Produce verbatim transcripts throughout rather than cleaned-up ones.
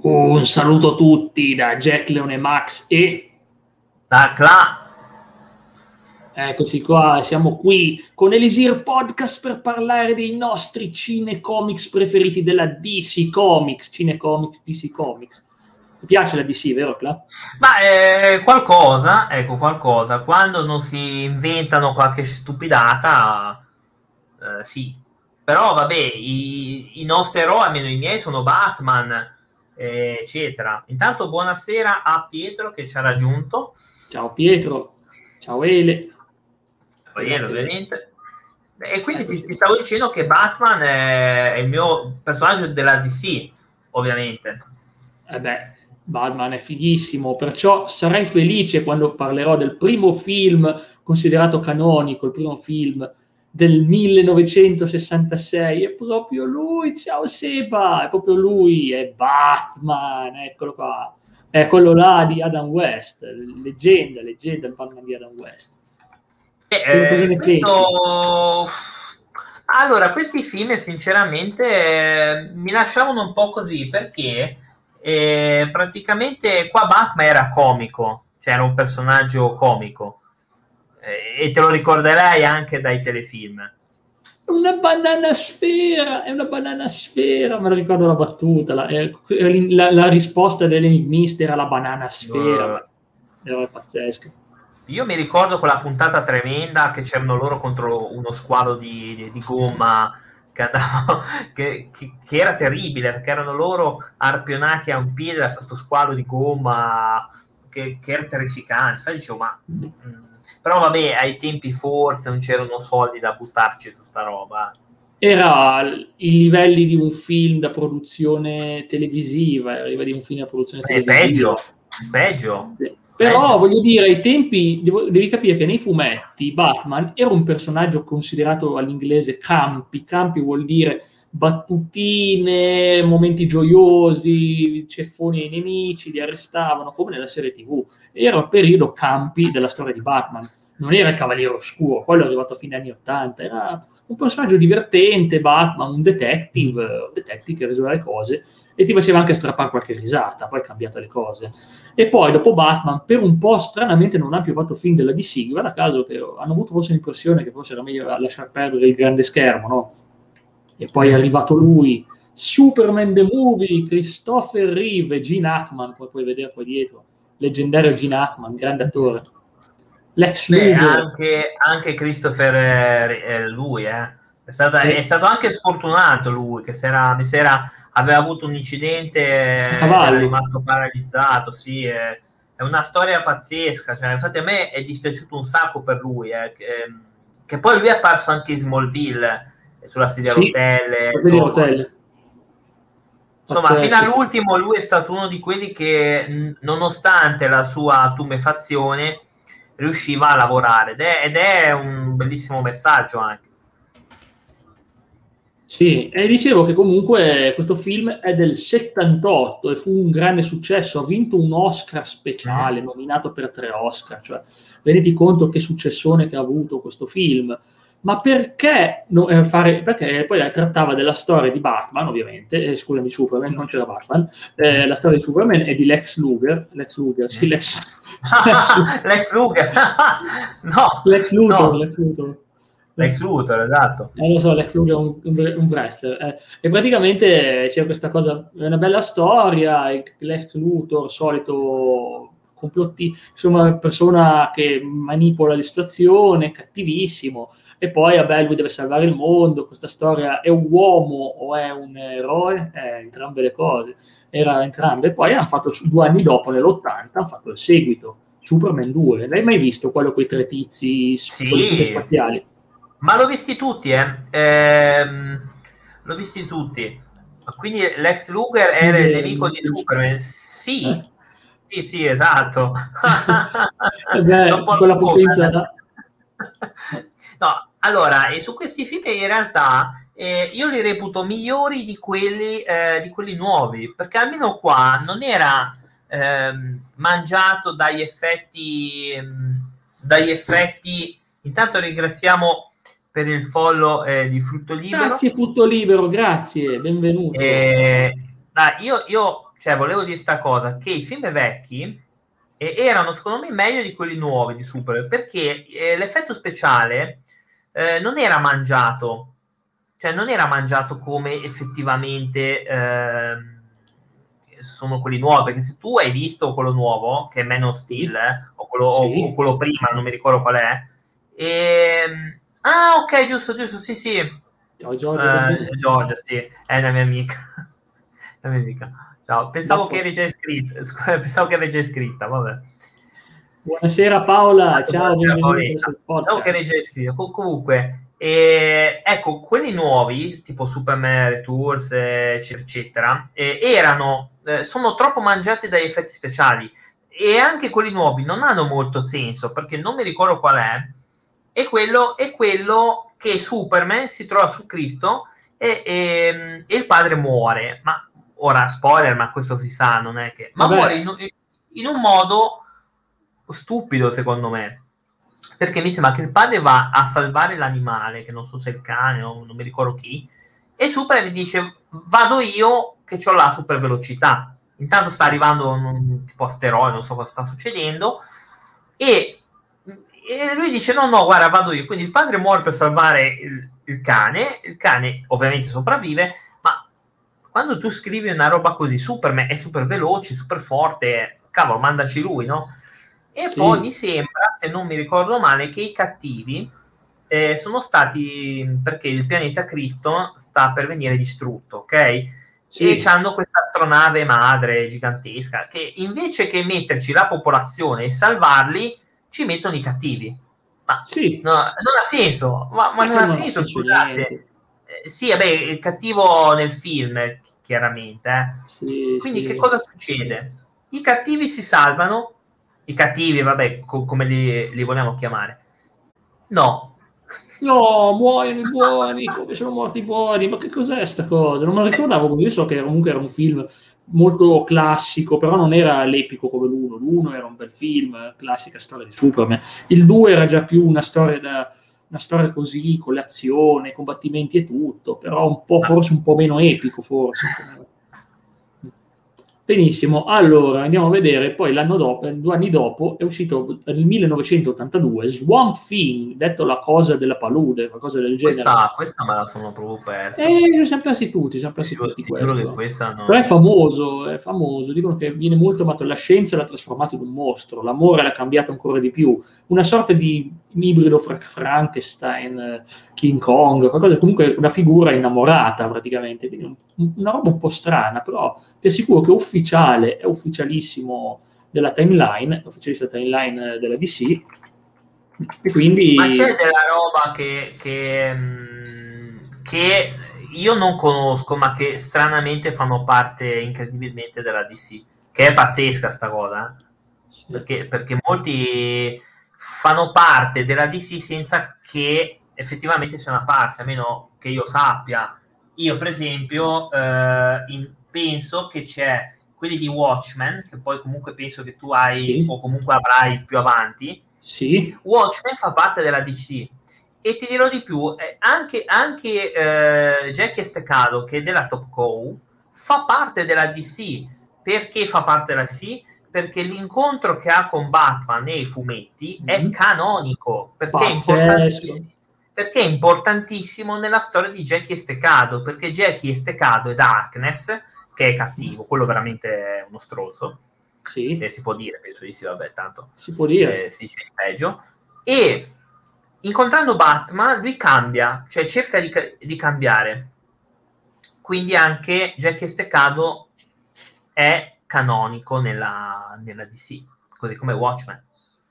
Un saluto a tutti da Jack Leone Max e da Cla. Eccoci qua, siamo qui con Elisir Podcast per parlare dei nostri cinecomics preferiti della D C Comics. Cinecomics, D C Comics. Ti piace la D C, vero Cla? Ma eh, qualcosa, ecco qualcosa, quando non si inventano qualche stupidata, eh, sì. Però vabbè, i, i nostri eroi, almeno i miei, sono Batman, eh, eccetera. Intanto buonasera a Pietro che ci ha raggiunto. Ciao Pietro, ciao Ele. Ciao Ele, ovviamente. E quindi ti, ti stavo dicendo che Batman è, è il mio personaggio della D C, ovviamente. Eh beh, Batman è fighissimo, perciò sarei felice quando parlerò del primo film considerato canonico, il primo film del millenovecentosessantasei. È proprio lui, ciao Seba, è proprio lui, è Batman, eccolo qua. È quello là di Adam West, leggenda, leggenda il Batman di Adam West. Eh, cosa ne questo... Allora, questi film sinceramente eh, mi lasciavano un po' così, perché eh, praticamente qua Batman era comico, cioè era un personaggio comico, eh, e te lo ricorderai anche dai telefilm. Una banana sfera, è una banana sfera, me lo ricordo la battuta, la, la, la risposta dell'enigmista era la banana sfera, uh. Era pazzesco. Io mi ricordo quella puntata tremenda che c'erano loro contro uno squalo di, di, di gomma che, andava, che, che, che era terribile, perché erano loro arpionati a un piede da questo squalo di gomma che, che era terrificante. Infatti dicevo, ma... Mm, però vabbè, ai tempi forse non c'erano soldi da buttarci su sta roba. Era i livelli di un film da produzione televisiva, arriva di un film da produzione eh, televisiva. Peggio, peggio. Però peggio. voglio dire, ai tempi devo, devi capire che nei fumetti Batman era un personaggio considerato all'inglese campi. Campi vuol dire battutine, momenti gioiosi, ceffoni ai nemici, li arrestavano, come nella serie tivù. Era il periodo campi della storia di Batman. Non era il Cavaliere Oscuro, quello è arrivato a fine anni ottanta, era un personaggio divertente, Batman, un detective, un detective che risolve le cose e ti faceva anche strappare qualche risata, poi cambiate le cose. E poi dopo Batman, per un po' stranamente non ha più fatto film della D C, guarda caso che hanno avuto forse l'impressione che forse era meglio lasciar perdere il grande schermo, no? E poi è arrivato lui, Superman the Movie, Christopher Reeve, Gene Hackman, come puoi vedere qua dietro, leggendario Gene Hackman, grande attore. Lex Beh, Luthor. anche, anche Christopher eh, lui eh. È, stata, sì. È stato anche sfortunato lui, che s'era, mi sera, aveva avuto un incidente, era rimasto paralizzato, sì, è, è una storia pazzesca, cioè, infatti a me è dispiaciuto un sacco per lui, eh, che, che poi lui è apparso anche in Smallville, sulla sedia a sì, rotelle, insomma, rotelle. Insomma, pazzesco. Fino all'ultimo lui è stato uno di quelli che, nonostante la sua tumefazione, riusciva a lavorare ed è, ed è un bellissimo messaggio anche. Sì, e dicevo che comunque questo film è del settantotto e fu un grande successo, ha vinto un Oscar speciale, mm. nominato per tre Oscar, cioè renditi conto che successone che ha avuto questo film. Ma perché, no, eh, fare, perché poi trattava della storia di Batman, ovviamente, eh, scusami, Superman, non c'era Batman, eh, la storia di Superman è di Lex Luthor, Lex Luthor, sì, Lex, Lex, Lex Luthor, no, Lex Luthor, no. Lex Luthor. Lex Luthor, esatto. Eh, lo so, Lex Luthor è un, un, un wrestler. Eh. E praticamente c'è questa cosa, è una bella storia, Lex Luthor, solito complotti, insomma, persona che manipola la situazione, cattivissimo. E poi, vabbè, lui deve salvare il mondo, questa storia è un uomo o è un eroe? Eh, entrambe le cose, era entrambe. E poi hanno fatto, due anni dopo, nell'ottanta, hanno fatto il seguito, Superman due. L'hai mai visto, quello con i tre tizi, sì, con le tute spaziali? Ma l'ho visti tutti, eh. Ehm, l'ho visti tutti. Quindi Lex Luthor era il nemico di Superman? Sì, eh? sì, sì, esatto. Eh beh, quella potenza... No, allora, e su questi film in realtà eh, io li reputo migliori di quelli, eh, di quelli nuovi, perché almeno qua non era ehm, mangiato dagli effetti, ehm, dagli effetti. Intanto ringraziamo per il follow eh, di Frutto Libero. Grazie Frutto Libero, grazie, benvenuto. Eh, ah, io, io cioè volevo dire sta cosa, che i film vecchi eh, erano secondo me meglio di quelli nuovi di Superman, perché eh, l'effetto speciale eh, non era mangiato, cioè non era mangiato come effettivamente eh, sono quelli nuovi, perché se tu hai visto quello nuovo, che è Man of Steel, eh, o, quello, Sì. o, o quello prima, non mi ricordo qual è, e... ah ok, giusto, giusto, sì sì, Ciao Giorgio, eh, benvenuto. Giorgia, sì, è la mia amica. La mia amica. Ciao, pensavo che eri già iscritta, scusa, pensavo che eri già iscritta, vabbè. Buonasera Paola, ciao, Buonasera, benvenuto sul pensavo che eri podcast. già iscritta. Com- comunque, eh, ecco, quelli nuovi, tipo Superman Returns, eh, eccetera, eccetera, eh, erano, eh, sono troppo mangiati dagli effetti speciali, e anche quelli nuovi non hanno molto senso, perché non mi ricordo qual è, è quello, è quello che Superman si trova su Krypton e, e, e il padre muore, ma ora spoiler, ma questo si sa, non è che... Ma Vabbè. muore in, in un modo stupido, secondo me, perché mi sembra che il padre va a salvare l'animale, che non so se è il cane o non mi ricordo chi, e Superman gli dice vado io che ho la super velocità. Intanto sta arrivando un tipo asteroide, non so cosa sta succedendo, e, e lui dice no no guarda vado io, quindi il padre muore per salvare il, il cane, il cane ovviamente sopravvive, ma quando tu scrivi una roba così, Superman è super veloce, super forte, cavolo, mandaci lui, no? E Sì. poi mi sembra, se non mi ricordo male, che i cattivi eh, sono stati, perché il pianeta Krypton sta per venire distrutto, ok? Sì. E hanno questa astronave madre gigantesca, che invece che metterci la popolazione e salvarli, ci mettono i cattivi. Ma Sì. no, non ha senso, ma, ma non ha senso, senso scusate. Eh, sì, vabbè, il cattivo nel film, chiaramente. Eh. Sì, Quindi sì. che cosa succede? I cattivi si salvano, i cattivi, vabbè, co- come li, li vogliamo chiamare? No. No, muoiono i buoni, come sono morti i buoni, ma che cos'è sta cosa? Non me lo ricordavo, così so che comunque era un film molto classico, però non era l'epico come l'uno. L'uno era un bel film, classica storia di Superman. Il due era già più una storia da... una storia così, con le azioni, combattimenti e tutto, però un po', forse un po' meno epico, forse. Benissimo, allora andiamo a vedere, poi l'anno dopo, due anni dopo, è uscito nel millenovecentottantadue Swamp Thing, detto La cosa della palude, qualcosa del genere. Questa, questa me la sono proprio persa. Eh, li siamo persi tutti, siamo persi Ti giuro- tutti ti giuro questo. che questa non... Però è famoso, è famoso, dicono che viene molto amato, la scienza l'ha trasformato in un mostro, l'amore l'ha cambiato ancora di più, una sorta di ibrido fra Frankenstein, King Kong, qualcosa, comunque una figura innamorata praticamente, quindi un, una roba un po' strana, però ti assicuro che è ufficiale, è ufficialissimo della timeline, ufficialista timeline della D C, e quindi... Ma c'è della roba che, che, mh, che io non conosco, ma che stranamente fanno parte incredibilmente della D C, che è pazzesca sta cosa, eh? Sì. Perché, perché molti fanno parte della D C senza che effettivamente sia una parte, a meno che io sappia. Io per esempio eh, in, penso che c'è quelli di Watchmen, che poi comunque penso che tu hai, sì, o comunque avrai più avanti. sì. Watchmen fa parte della D C, e ti dirò di più, eh, anche, anche eh, Jackie Estacado, che è della Top Cow, fa parte della D C. Perché fa parte della D C? Perché l'incontro che ha con Batman nei fumetti mm. è canonico, perché è, importantissimo, perché è importantissimo nella storia di Jackie Estacado, perché Jackie Estacado è Darkness, che è cattivo, quello veramente è uno stronzo. Sì. Eh, si può dire, penso di sì, vabbè, tanto si può dire, eh, si dice il peggio. E incontrando Batman lui cambia, cioè cerca di, di cambiare, quindi anche Jackie Estacado è canonico nella, nella D C, così come Watchmen.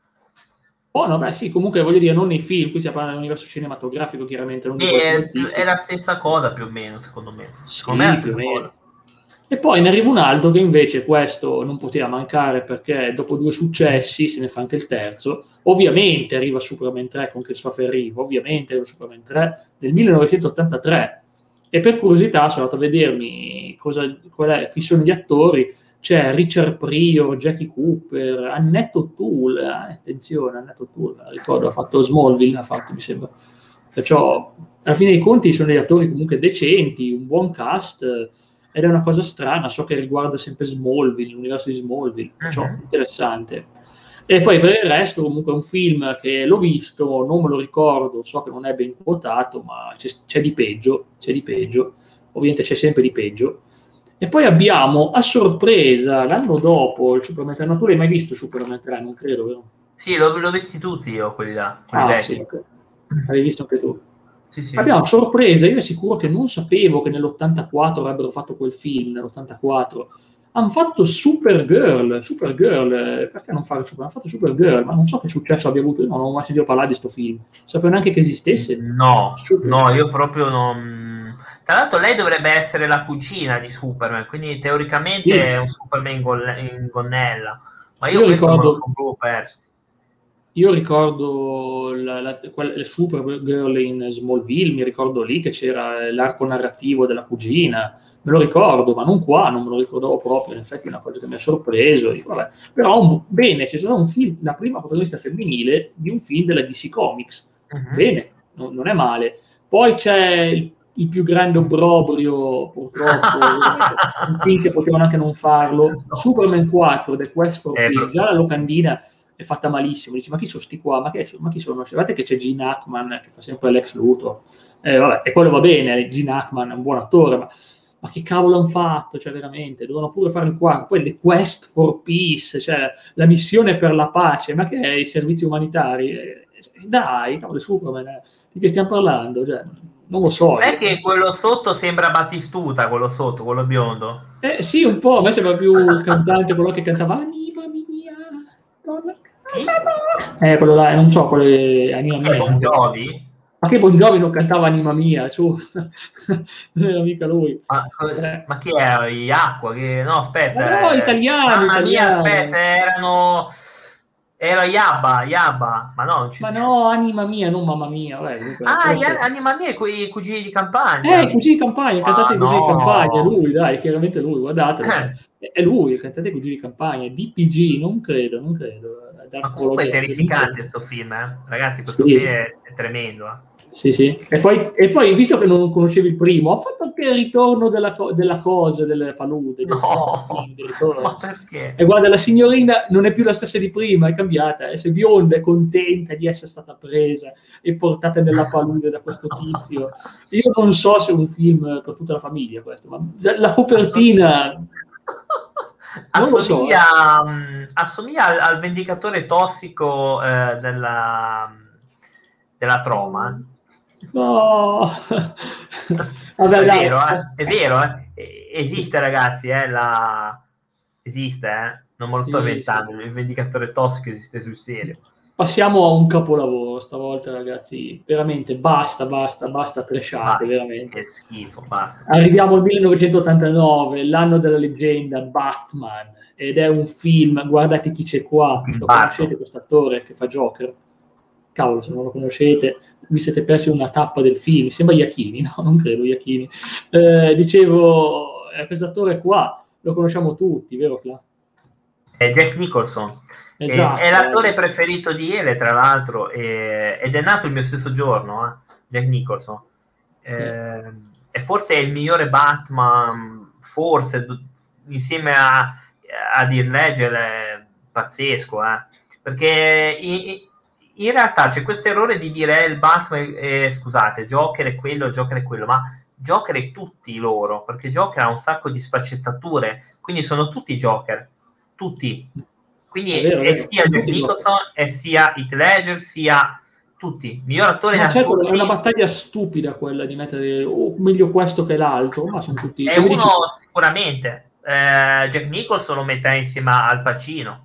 Oh no, beh sì, comunque voglio dire, non nei film, qui si parla dell'universo cinematografico, chiaramente, non di è, è la stessa cosa più o meno, secondo me. Sì, secondo me è la più stessa o meno. cosa. E poi ne arriva un altro che invece questo non poteva mancare, perché dopo due successi se ne fa anche il terzo. Ovviamente arriva Superman tre con Christopher Reeve, ovviamente arriva Superman tre del millenovecentottantatré. E per curiosità sono andato a vedermi cosa, qual è, chi sono gli attori. C'è Richard Pryor, Jackie Cooper, Annette O'Toole, eh, attenzione, Annette O'Toole, ricordo, ha fatto Smallville, ha fatto, mi sembra. Perciò, alla fine dei conti, sono degli attori comunque decenti, un buon cast. ed è una cosa strana, so che riguarda sempre Smallville, l'universo di Smallville, perciò Mhm. interessante. E poi per il resto comunque è un film che l'ho visto, non me lo ricordo, so che non è ben quotato, ma c'è, c'è di peggio, c'è di peggio, ovviamente c'è sempre di peggio. E poi abbiamo, a sorpresa, l'anno dopo, il Superman tre, no, tu l'hai mai visto Superman tre? Non credo, vero? Sì, l'ho, l'ho visti tutti io, quelli là, quelli Ah, sì, vecchi. ok. L'avevi visto anche tu. Sì, sì. Abbiamo a sorpresa, io è sicuro che non sapevo che nell'ottantaquattro avrebbero fatto quel film, nell'ottantaquattro. Hanno fatto Supergirl, Supergirl, eh, perché non fare Superman? Hanno fatto Supergirl, ma non so che successo abbia avuto, io non ho mai sentito parlare di sto film. Sapevo neanche che esistesse. No, Super. no, io proprio non... Tra l'altro lei dovrebbe essere la cugina di Superman, quindi teoricamente Sì. è un Superman in, gol- in gonnella, ma io Io questo me lo ricordo, sono proprio perso. io ricordo la, la, quella- Supergirl in Smallville, mi ricordo lì che c'era l'arco narrativo della cugina, me lo ricordo, ma non qua, non me lo ricordavo proprio, in effetti è una cosa che mi ha sorpreso. Dico, vabbè. Però un- bene, c'è stato un film, la prima protagonista femminile di un film della D C Comics, Mhm. bene, no- non è male. Poi c'è il, il più grande obbrobrio, purtroppo, un film che potevano anche non farlo, No. Superman quattro, The Quest for Eh, Peace, però- già la locandina è fatta malissimo, dici ma chi sono sti qua, ma, che, ma chi sono? Guardate che c'è Gene Hackman che fa sempre l'ex Luthor, eh, vabbè, e quello va bene, Gene Hackman è un buon attore, ma, ma che cavolo hanno fatto, cioè veramente, dovevano pure fare il quarto, poi The Quest for Peace, cioè la missione per la pace, ma che è i servizi umanitari, eh, dai, cavolo, Superman, eh, di che stiamo parlando, cioè, non lo so. Sai Io, che quello sotto sembra Battistuta, quello sotto, quello biondo? eh, sì, un po', a me sembra più il cantante, quello che cantava Anima mia, donna Chi? eh, quello là, non so, quelle Anima Chi è mia. Bon Jovi? Ma che Bon Jovi non cantava Anima mia, ciò. Non era mica lui. Ma, Eh, ma chi è? Gli Acqua? Che... No, ma no, aspetta. eh. italiano, Mamma mia, italiano. aspetta, erano... Era Yabba, Yabba. Ma no, non ci... Ma no, Anima mia, non mamma mia. Vabbè, comunque, Ah, gli questo... Anima mia, quei cugini di Eh, campagna. i Cugini di Campagna, il cantante Ma dei Cugini di Campagna, è no. lui, dai, chiaramente lui, guardatelo. Cioè, è lui, il cantante dei Cugini di Campagna. D P G, non credo, non credo. Ma Dark comunque è Polo Gang, non terrificante credo. sto film, eh. Ragazzi, questo film Sì. è, è tremendo, eh. Sì, sì. E poi, e poi, visto che non conoscevi il primo, ho fatto anche il ritorno della, co- della cosa, delle palude, del No, film, di ma ritorno. perché? E guarda, la signorina non è più la stessa di prima, è cambiata, è bionda, è contenta di essere stata presa e portata nella palude da questo tizio. Io non so se è un film per tutta la famiglia questo, ma la copertina... Non lo so, eh. assomiglia, mh, assomiglia al, al vendicatore tossico eh, della, della Troma. No, vabbè, È dai. vero, eh? È vero, eh? E- esiste, ragazzi, eh? La... esiste, eh? Non me lo sto Sì, inventando, sì. il vendicatore tossico esiste sul serio. Passiamo a un capolavoro stavolta, ragazzi. Veramente basta, basta, basta trashate, Basta, veramente. che schifo, basta. Arriviamo al millenovecentottantanove, l'anno della leggenda Batman, ed è un film, guardate chi c'è qua, Tim lo Burton. conoscete questo attore che fa Joker? Cavolo, se non lo conoscete, vi siete persi una tappa del film, sembra Iachini, no? Non credo Iachini. Eh, dicevo, eh, questo attore qua, lo conosciamo tutti, vero Cla? È Jack Nicholson. È, Esatto. è l'attore eh. preferito di Ele, tra l'altro, e- ed è nato il mio stesso giorno, eh, Jack Nicholson. Sì. Eh, e forse è il migliore Batman, forse, d- insieme a, a Heath Ledger, è pazzesco, eh, perché in, in realtà c'è questo errore di dire eh, il Batman, eh, scusate, Joker è quello, Joker è quello, ma Joker è tutti loro, perché Joker ha un sacco di sfaccettature, quindi sono tutti Joker, tutti. Quindi È è, vero, è è vero, sia sono Jack tutti Nicholson, è sia Heath Ledger, sia tutti. Miglior attore in Ma certo, è una assoluto. battaglia stupida quella di mettere oh, meglio questo che l'altro, ma sono tutti, È come uno dici, sicuramente. Eh, Jack Nicholson lo mette insieme al Pacino.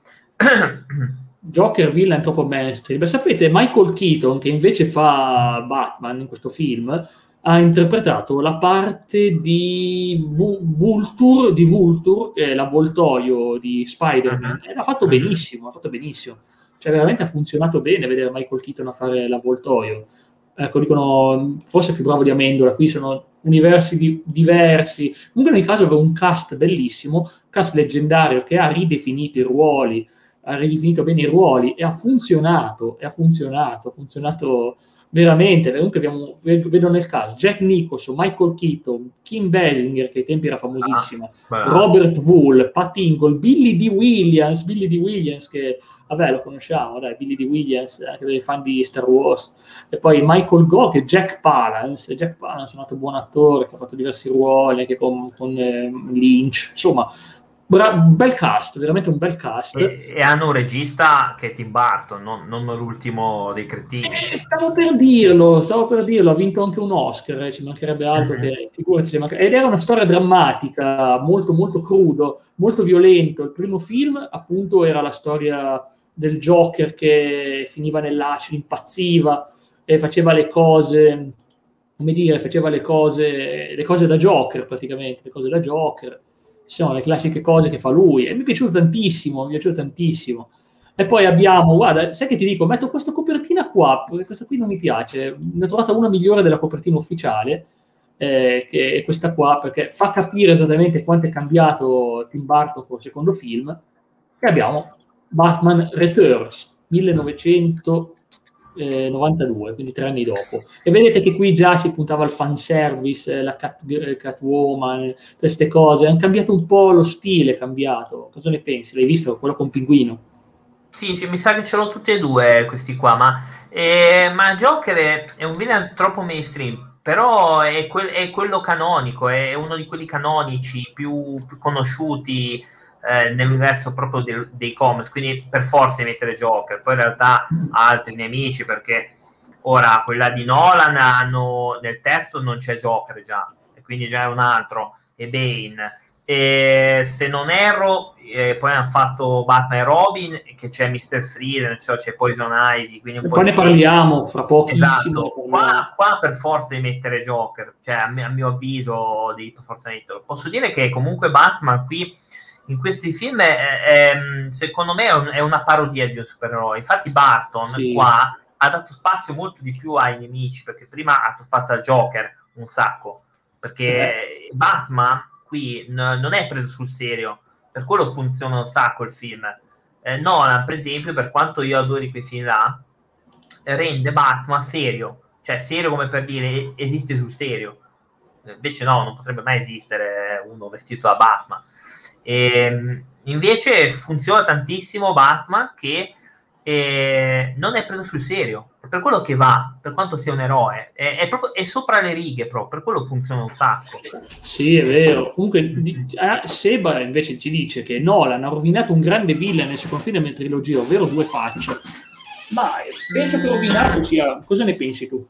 Joker, villain troppo mainstream. Beh, sapete, Michael Keaton, che invece fa Batman in questo film, ha interpretato la parte di Vu- Vulture, di Vulture, che è l'avvoltoio di Spider-Man, e l'ha fatto benissimo, ha fatto benissimo. Cioè, veramente ha funzionato bene vedere Michael Keaton a fare l'avvoltoio. Ecco, dicono, forse è più bravo di Amendola, qui sono universi di- diversi. Comunque nel caso aveva un cast bellissimo, cast leggendario che ha ridefinito i ruoli, ha ridefinito bene i ruoli e ha funzionato, e ha funzionato, ha funzionato veramente, comunque abbiamo, vedo nel caso, Jack Nicholson, Michael Keaton, Kim Basinger, che ai tempi era famosissima, ah, Robert Wool, Pat Ingle, Billy D. Williams, Billy D. Williams, che vabbè lo conosciamo, dai, Billy D. Williams, anche dei fan di Star Wars, e poi Michael Gough e Jack Palance, Jack Palance è un altro buon attore che ha fatto diversi ruoli, anche con, con eh, Lynch, insomma, bra- bel cast, veramente un bel cast. E, e hanno un regista che è Tim Burton, non, non l'ultimo dei cretini. Eh, stavo per dirlo, stavo per dirlo, ha vinto anche un Oscar, eh, ci mancherebbe altro Mm-hmm. che, figurati, manca... ed era una storia drammatica, molto molto crudo, molto violento. Il primo film, appunto, era la storia del Joker che finiva nell'acido, impazziva e faceva le cose, come dire, faceva le cose, le cose da Joker praticamente, le cose da Joker, sono le classiche cose che fa lui, e mi è piaciuto tantissimo, mi è piaciuto tantissimo. E poi abbiamo, guarda, sai che ti dico, metto questa copertina qua, perché questa qui non mi piace, ne ho trovata una migliore della copertina ufficiale, eh, che è questa qua, perché fa capire esattamente quanto è cambiato Tim Burton con il secondo film, e abbiamo Batman Returns, millenovecentonovantadue, quindi tre anni dopo. E vedete che qui già si puntava al fanservice, la cat, Catwoman, queste cose, hanno cambiato un po' lo stile, è cambiato. Cosa ne pensi? L'hai visto? Quello con Pinguino? Sì, mi sa che ce l'ho tutti e due questi qua, ma, eh, ma Joker è, è un villain troppo mainstream, però è, que- è quello canonico, è uno di quelli canonici più, più conosciuti eh, nell'universo proprio del, dei comics, quindi per forza di mettere Joker. Poi in realtà ha altri nemici, perché ora quella di Nolan hanno, nel testo non c'è Joker già, e quindi già è un altro, è Bane. E se non erro, eh, poi hanno fatto Batman e Robin, che c'è mister Freeze, cioè c'è Poison Ivy, quindi un E po' poi di... ne parliamo fra pochissimo. Esatto, qua, qua per forza di mettere Joker, cioè a, mio, a mio avviso di per forza di metterlo. Posso dire che comunque Batman qui in questi film è, è, secondo me è, un, è una parodia di un supereroe. Infatti Barton sì. qua ha dato spazio molto di più ai nemici, perché prima ha dato spazio al Joker un sacco, perché eh. Batman qui n- non è preso sul serio, per quello funziona un sacco il film. Eh, Nolan, per esempio, per quanto io adori quei film là, rende Batman serio, cioè serio come per dire esiste sul serio. Invece no, non potrebbe mai esistere uno vestito da Batman. E, invece funziona tantissimo Batman, che eh, non è preso sul serio, è per quello che va, per quanto sia un eroe, è, è, proprio, è sopra le righe proprio, per quello funziona un sacco. Sì, è vero. Comunque eh, Seba invece ci dice che Nolan ha rovinato un grande villain nel secondo film della trilogia, ovvero Due Facce. Ma penso che rovinato sia... Cosa ne pensi tu?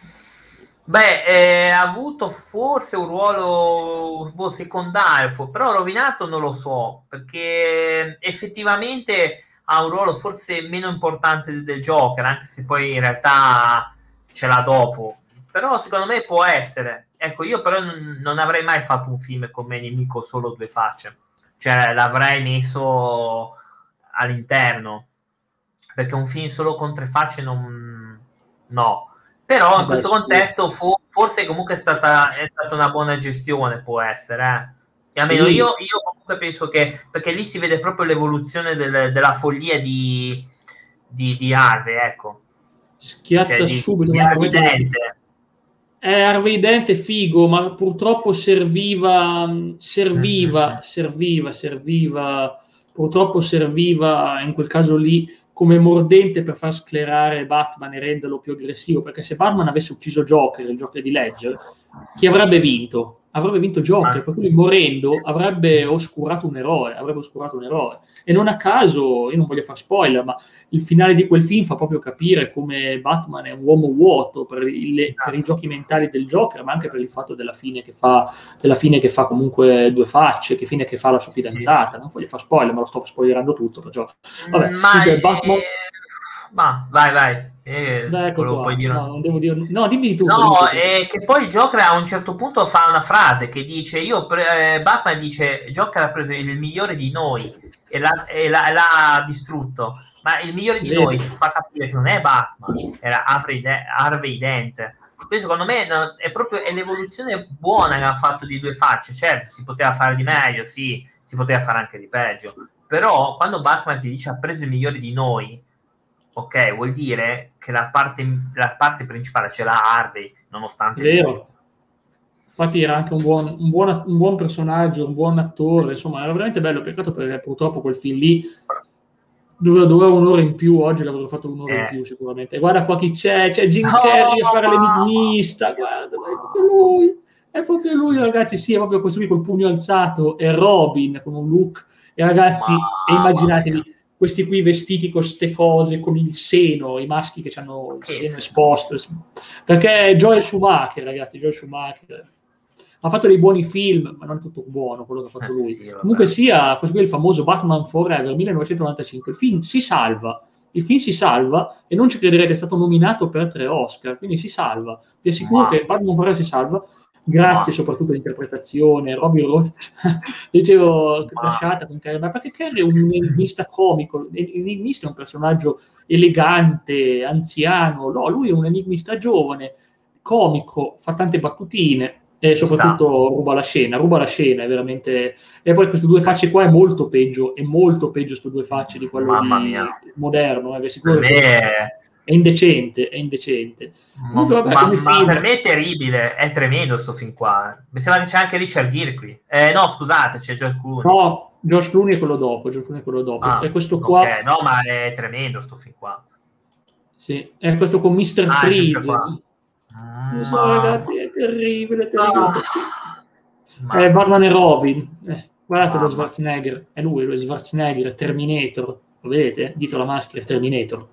Beh, eh, ha avuto forse un ruolo boh, secondario, però rovinato non lo so, perché effettivamente ha un ruolo forse meno importante del Joker, anche se poi in realtà ce l'ha dopo. Però secondo me può essere. Ecco, io però non, non avrei mai fatto un film come nemico solo Due Facce, cioè l'avrei messo all'interno, perché un film solo con tre facce non... no. Però in questo Beh, contesto sì. fo- forse comunque è stata, è stata una buona gestione, può essere. Eh. E almeno sì. io, io comunque penso che, perché lì si vede proprio l'evoluzione del, della follia di, di, di Harvey, ecco. Schiatta cioè, subito. Di, di Harvey Dent. Eh, Harvey Dent è figo, ma purtroppo serviva, serviva, mm-hmm. serviva, serviva, purtroppo serviva in quel caso lì come mordente per far sclerare Batman e renderlo più aggressivo, perché se Batman avesse ucciso Joker, il Joker di Ledger, chi avrebbe vinto? Avrebbe vinto Joker, ah. per cui morendo avrebbe oscurato un eroe, avrebbe oscurato un eroe. E non a caso, io non voglio far spoiler, ma il finale di quel film fa proprio capire come Batman è un uomo vuoto per, il, per i giochi mentali del Joker, ma anche per il fatto della fine che fa, della fine che fa comunque Due Facce, che fine che fa la sua fidanzata. Non voglio far spoiler, ma lo sto spoilerando tutto, perciò vabbè. Ma è... Batman... Ma vai, vai. Eh, ecco qua. Dire... No, non devo dire... no, dimmi tu. No, eh, che poi Joker a un certo punto fa una frase che dice: io pre... Batman dice Joker ha preso il migliore di noi e l'ha, e l'ha, l'ha distrutto. Ma il migliore di Vedi. noi fa capire che non è Batman, era Harvey, De- Harvey Dent. Quindi secondo me no, è proprio è l'evoluzione buona che ha fatto di Due Facce. Certo, si poteva fare di meglio, sì, si poteva fare anche di peggio. Però quando Batman ti dice ha preso il migliore di noi, ok, vuol dire che la parte, la parte principale ce l'ha Harvey, nonostante... Vero. Infatti era anche un buon, un, buon, un buon personaggio, un buon attore, insomma era veramente bello, peccato perché purtroppo quel film lì doveva durare un'ora in più, oggi l'avrebbero fatto un'ora eh. in più sicuramente. E guarda qua chi c'è, c'è Jim Carrey oh, a fare l'enigmista, guarda, è proprio lui, è proprio lui ragazzi, sì, è proprio questo qui col pugno alzato, e Robin con un look, e ragazzi, ma, e immaginatevi, mia. Questi qui vestiti con ste cose, con il seno, i maschi che hanno il seno esposto, perché è Joel Schumacher, ragazzi, Joel Schumacher ha fatto dei buoni film, ma non è tutto buono quello che ha fatto eh lui. Sì, comunque sia, questo qui è il famoso Batman Forever millenovecentonovantacinque, il film si salva, il film si salva e non ci crederete, è stato nominato per tre Oscar, quindi si salva. Vi assicuro ma... che Batman Forever si salva, grazie ma... soprattutto all'interpretazione, Robin Roth, dicevo, trasciata con Carrey, ma perché Carrey è un enigmista comico, l'enigmista è un personaggio elegante, anziano, no, lui è un enigmista giovane, comico, fa tante battutine, e soprattutto ruba la scena, ruba la scena, è veramente... E poi queste due facce qua è molto peggio, è molto peggio queste due facce di quello Mamma di mia. moderno, eh, sicuro me... è indecente, è indecente. Ma, Comunque, vabbè, ma, ma film... per me è terribile, è tremendo sto film qua. Mi sembra che c'è anche Richard Gere qui. Eh, no, scusate, c'è George Clooney. No, George Clooney è quello dopo, George Clooney è quello dopo. Ah, è questo qua... Okay. No, ma è tremendo sto film qua. Sì, è questo con mister Ah, Freeze. Lo so, ragazzi, è terribile, terribile. Ah, eh, Batman e Robin, eh, guardate lo Schwarzenegger, è lui, lo Schwarzenegger, Terminator, lo vedete? Dietro la maschera, Terminator.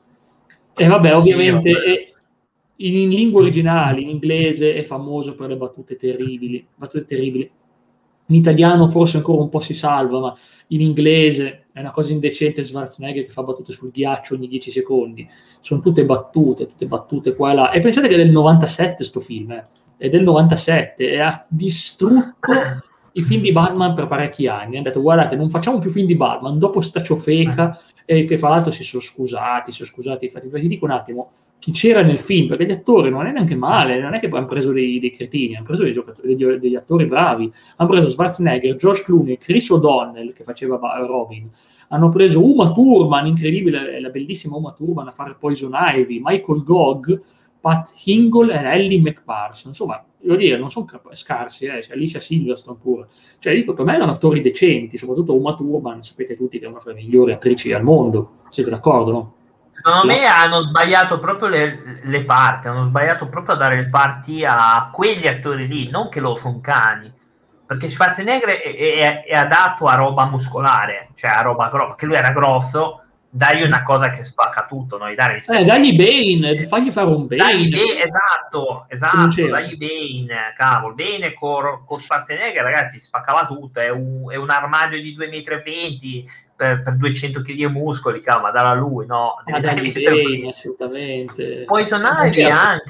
E vabbè, ovviamente è, in lingua originale, in inglese, è famoso per le battute terribili, battute terribili. In italiano forse ancora un po' si salva, ma in inglese è una cosa indecente Schwarzenegger che fa battute sul ghiaccio ogni dieci secondi. Sono tutte battute, tutte battute qua e là. E pensate che è del novantasette sto film, eh. È del novantasette e ha distrutto i film di Batman per parecchi anni. Hanno detto, guardate, non facciamo più film di Batman, dopo sta ciofeca, e che fra l'altro si sono scusati, si sono scusati. Infatti, vi dico un attimo, chi c'era nel film, perché gli attori non è neanche male, non è che hanno preso dei, dei cretini, hanno preso dei giocatori, degli, degli attori bravi, hanno preso Schwarzenegger, George Clooney, Chris O'Donnell che faceva Robin, hanno preso Uma Thurman, incredibile, la bellissima Uma Thurman a fare Poison Ivy, Michael Gogg, Pat Hingle e Ellie McPherson, insomma, devo dire, non sono scarsi, eh, c'è Alicia Silverstone pure, cioè dico, per me erano attori decenti, soprattutto Uma Thurman, sapete tutti che è una delle migliori attrici al mondo, siete d'accordo, no? Secondo me hanno sbagliato proprio le, le parti, hanno sbagliato proprio a dare le parti a quegli attori lì, non che loro sono cani, perché Schwarzenegger è, è, è adatto a roba muscolare, cioè a roba grossa, perché lui era grosso, dagli una cosa che spacca tutto, no? Dare eh, dagli Bane, fagli fare un Bane. Dagli Bane, esatto, esatto, dagli Bane, cavolo, Bane con, con Schwarzenegger, ragazzi, spaccava tutto, è un, è un armadio di due virgola venti metri per, per duecento chili di muscoli, cavolo, ma dalla lui, no? Ah, dagli Bane, assolutamente. Poison Ivy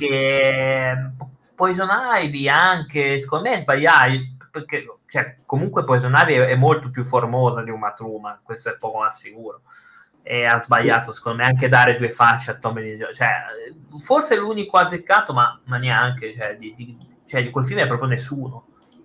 anche, Poison Ivy anche, secondo me è sbagliato, perché cioè, comunque Poison Ivy è molto più formosa di Uma Thurman, questo è poco ma sicuro. E ha sbagliato secondo me anche dare due facce a Tommy Lee Jones, cioè forse è l'unico azzeccato, ma, ma neanche, cioè di, di, cioè di quel film è proprio nessuno.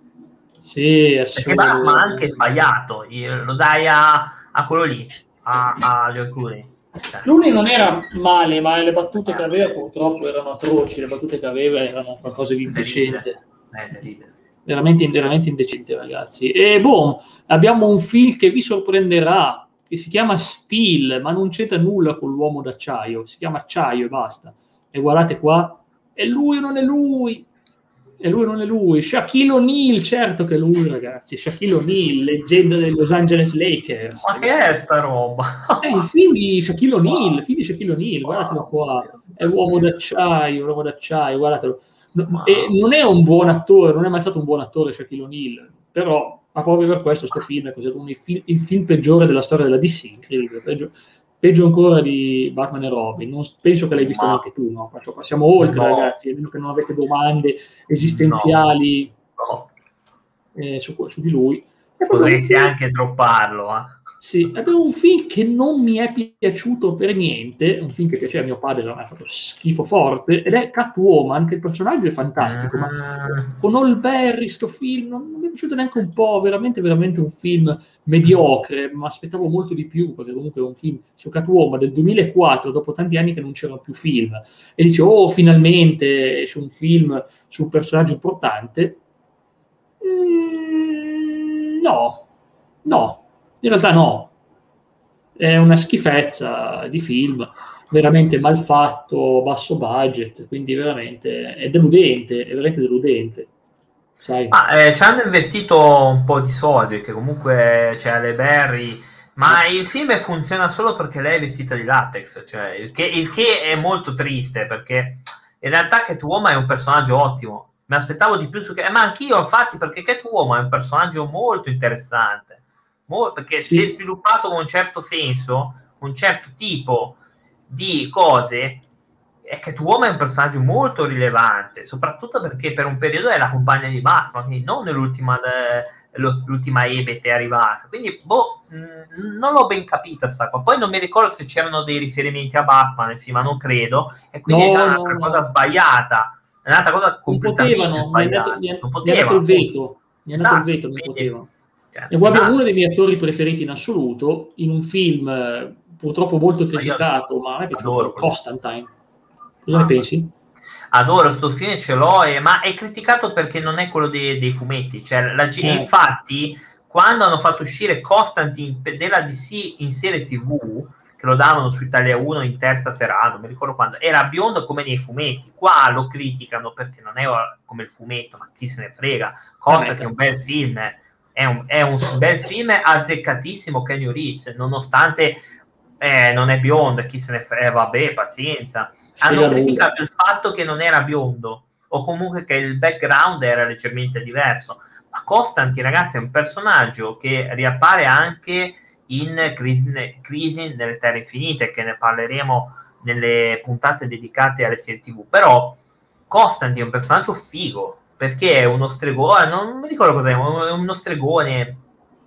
Sì, perché Batman ha anche sbagliato, lo dai a, a quello lì, a, a George Clooney. Cioè. Clooney non era male, ma le battute che aveva purtroppo erano atroci, le battute che aveva erano qualcosa di indecente. È terribile. Veramente, veramente indecente, ragazzi. E boh, abbiamo un film che vi sorprenderà, che si chiama Steel, ma non c'entra nulla con l'uomo d'acciaio, si chiama Acciaio e basta. E guardate qua, è lui o non è lui? È lui o non è lui? Shaquille O'Neal, certo che è lui, ragazzi. Shaquille O'Neal, leggenda dei Los Angeles Lakers. Ma che è sta roba? È il film di Shaquille O'Neal, il film di Shaquille O'Neal, guardatelo qua. È l'uomo d'acciaio, l'uomo d'acciaio, guardatelo. No, e non è un buon attore, non è mai stato un buon attore Shaquille O'Neal, però ma proprio per questo sto film è così, il, film, il film peggiore della storia della D C, incredibile, peggio, peggio ancora di Batman e Robin. Non penso che l'hai visto ma... anche tu, no? Facciamo oltre, no. Ragazzi, a meno che non avete domande esistenziali no. No. Eh, su, su di lui. Potresti film... anche dropparlo, eh. Sì, abbiamo un film che non mi è piaciuto per niente, un film che piaceva a mio padre, non ha fatto schifo forte, ed è Catwoman, che il personaggio è fantastico, ma Mm. con Halle Berry, sto film, non, non mi è piaciuto neanche un po', veramente, veramente un film mediocre, ma aspettavo molto di più, perché comunque è un film su Catwoman del duemilaquattro, dopo tanti anni che non c'erano più film, e dice, oh, finalmente c'è un film su un personaggio importante. Mm, no, no. In realtà no, è una schifezza di film, veramente mal fatto, basso budget, quindi veramente è deludente, è veramente deludente, sai? Ma eh, ci hanno investito un po' di soldi, che comunque c'è Halle Berry, ma il film funziona solo perché lei è vestita di latex, cioè, il, che, il che è molto triste, perché in realtà Catwoman è un personaggio ottimo. Mi aspettavo di più su che... Ma anch'io, infatti, perché Catwoman è un personaggio molto interessante, Mo- perché si è Sì, sviluppato con un certo senso, un certo tipo di cose. E Catwoman è un personaggio molto rilevante, soprattutto perché per un periodo è la compagna di Batman, quindi non l'ultima, eh, l'ultima Ebet è arrivata. Quindi, boh, mh, non l'ho ben capita sta cosa. Poi non mi ricordo se c'erano dei riferimenti a Batman nel film, ma non credo. E quindi è già no, no, un'altra cosa no, sbagliata. È un'altra cosa non completamente potevano, mi hanno dato, sbagliata. mi han- Non mi hanno dato poteva, il appunto. veto, mi hanno dato il Esatto, veto, non quindi, potevano. cioè, E qua abbiamo uno esatto. dei miei attori preferiti in assoluto, in un film eh, purtroppo molto Ma io criticato, ma a me è adoro piaciuto, quello. Constantine. Cosa ne Mamma mia. pensi? Adoro sto film, ce l'ho, e- ma è criticato perché non è quello dei, dei fumetti. Cioè, la G- e Eh, infatti, quando hanno fatto uscire Constantine pe- della D C in serie T V, che lo davano su Italia uno in terza serata, non mi ricordo quando, era biondo come nei fumetti. Qua lo criticano perché non è come il fumetto, ma chi se ne frega. eh, beh, Constantine è un bel film, eh. È un, è un bel film azzeccatissimo, Kenny Reeves, nonostante eh, non è biondo, chi se ne frega, vabbè, pazienza. Hanno frega nulla. criticato il fatto che non era biondo, o comunque che il background era leggermente diverso. Ma Constantine, ragazzi, è un personaggio che riappare anche in Crisi, Crisi nelle Terre Infinite, che ne parleremo nelle puntate dedicate alle serie T V. Però Constantine è un personaggio figo, perché è uno stregone, non mi ricordo cos'è, è uno stregone,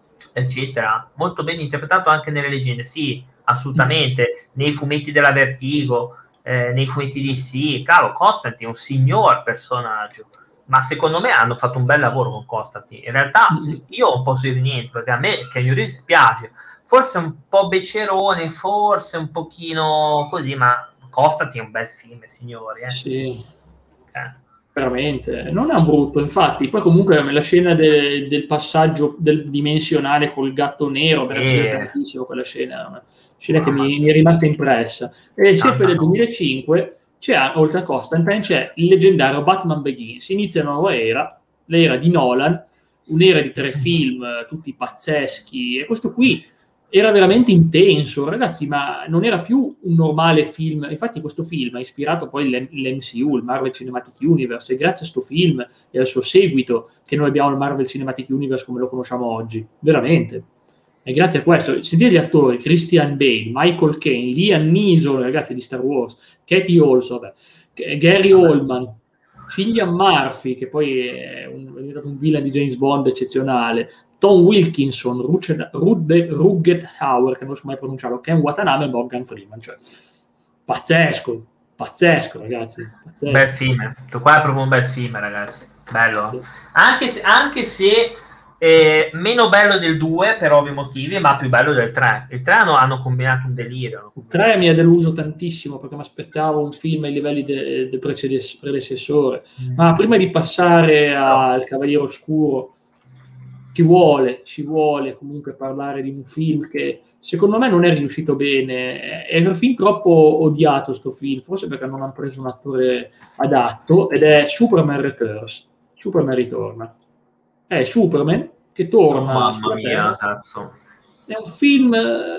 eccetera. Molto ben interpretato anche nelle leggende, sì, assolutamente. Nei fumetti della Vertigo, eh, nei fumetti di sì, cavolo, Constantine è un signor personaggio, ma secondo me hanno fatto un bel lavoro con Constantine. In realtà io non posso dire niente, perché a me Keanu Reeves piace, forse un po' becerone, forse un pochino così, ma Constantine è un bel film, signori, eh. Sì, Eh. veramente. Non è un brutto, infatti. Poi comunque la scena de- del passaggio del dimensionale col gatto nero, mi era piaciuta E... tantissimo quella scena, una scena che mi, mi è rimasta impressa. E sempre del duemilacinque, c'è, oltre a Constantine, c'è il leggendario Batman Begins. Inizia una nuova era, l'era di Nolan, un'era di tre film, tutti pazzeschi, e questo qui era veramente intenso, ragazzi, ma non era più un normale film. Infatti questo film ha ispirato poi l'M C U, il Marvel Cinematic Universe, e grazie a questo film e al suo seguito che noi abbiamo il Marvel Cinematic Universe come lo conosciamo oggi, veramente. E grazie a questo, sentite gli attori, Christian Bale, Michael Caine, Liam Neeson, ragazzi di Star Wars, Katie Holmes, vabbè, Gary Oldman, Cillian Murphy, che poi è, un, è diventato un villain di James Bond eccezionale, Tom Wilkinson, Rutger Hauer, che non so mai pronunciarlo, Ken Watanabe e Morgan Freeman. Cioè, pazzesco, pazzesco, ragazzi. Pazzesco. Bel film, questo qua è proprio un bel film, ragazzi. Bello. Sì. Anche se, anche se eh, meno bello del due per ovvi motivi, ma più bello del tre. Il tre hanno, hanno combinato un delirio. Il tre mi ha deluso tantissimo perché mi aspettavo un film ai livelli del de predecessore. Mm. Ma prima di passare al Cavaliere Oscuro, ci vuole, ci vuole comunque parlare di un film che secondo me non è riuscito bene, è un film troppo odiato sto film, forse perché non hanno preso un attore adatto, ed è Superman Returns. Superman ritorna. È Superman che torna oh, mamma sulla mia, Terra. Cazzo. È un film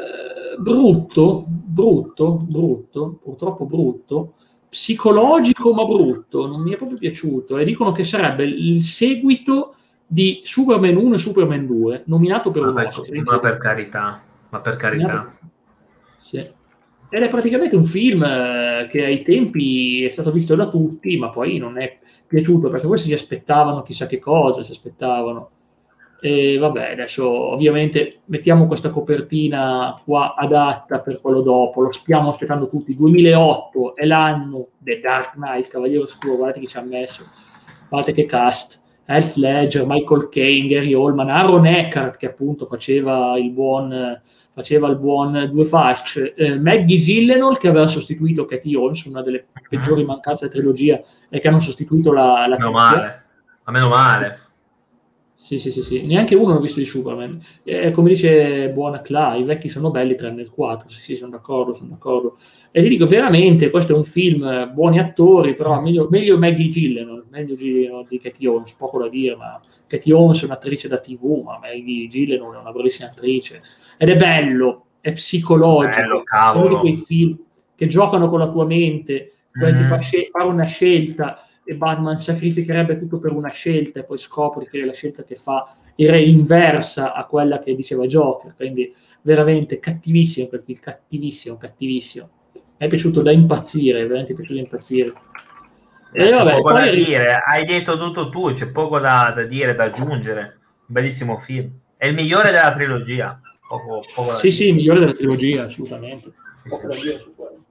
brutto, brutto, brutto, purtroppo brutto, psicologico ma brutto, non mi è proprio piaciuto, e dicono che sarebbe il seguito di Superman uno e Superman due, nominato per ma un per, Oscar. Ma per carità, ma per carità. Nominato... Sì. Ed è praticamente un film che ai tempi è stato visto da tutti, ma poi non è piaciuto, perché questi si aspettavano chissà che cosa, si aspettavano. E vabbè, adesso ovviamente mettiamo questa copertina qua adatta per quello dopo, lo stiamo aspettando tutti. duemilaotto è l'anno The Dark Knight, Cavaliere Oscuro, guardate chi ci ha messo, guardate che cast, Heath Ledger, Michael Caine, Gary Oldman, Aaron Eckhart che appunto faceva il buon, faceva il buon Due Facce, eh, Maggie Gyllenhaal che aveva sostituito Katie Holmes, una delle peggiori mancanze della trilogia, e che hanno sostituito la, la meno male, ma meno male. Sì, sì, sì, sì, neanche uno l'ho visto di Superman. Eh, come dice buona Cla, i vecchi sono belli tranne il quattro. Sì, sì, sono d'accordo, sono d'accordo. E ti dico, veramente, questo è un film, buoni attori, però meglio, meglio Maggie Gyllenhaal, meglio Gyllenhaal di Katie Holmes, poco da dire, ma Katie Holmes è un'attrice da tivù, ma Maggie Gyllenhaal è una bravissima attrice. Ed è bello, è psicologico. Bello, è uno di cavolo. quei film che giocano con la tua mente, mm-hmm. ti fa scel- fare una scelta, e Batman sacrificherebbe tutto per una scelta e poi scopri che la scelta che fa era inversa a quella che diceva Joker, quindi veramente cattivissimo quel film, cattivissimo, cattivissimo. Mi è piaciuto da impazzire, veramente piaciuto da impazzire. Eh, e c'è vabbè, poco da eri... dire, hai detto tutto tu, c'è poco da, da dire, da aggiungere. Un bellissimo film, è il migliore della trilogia. Poco, poco sì, sì, il migliore della trilogia, assolutamente. Poco da dire su quello.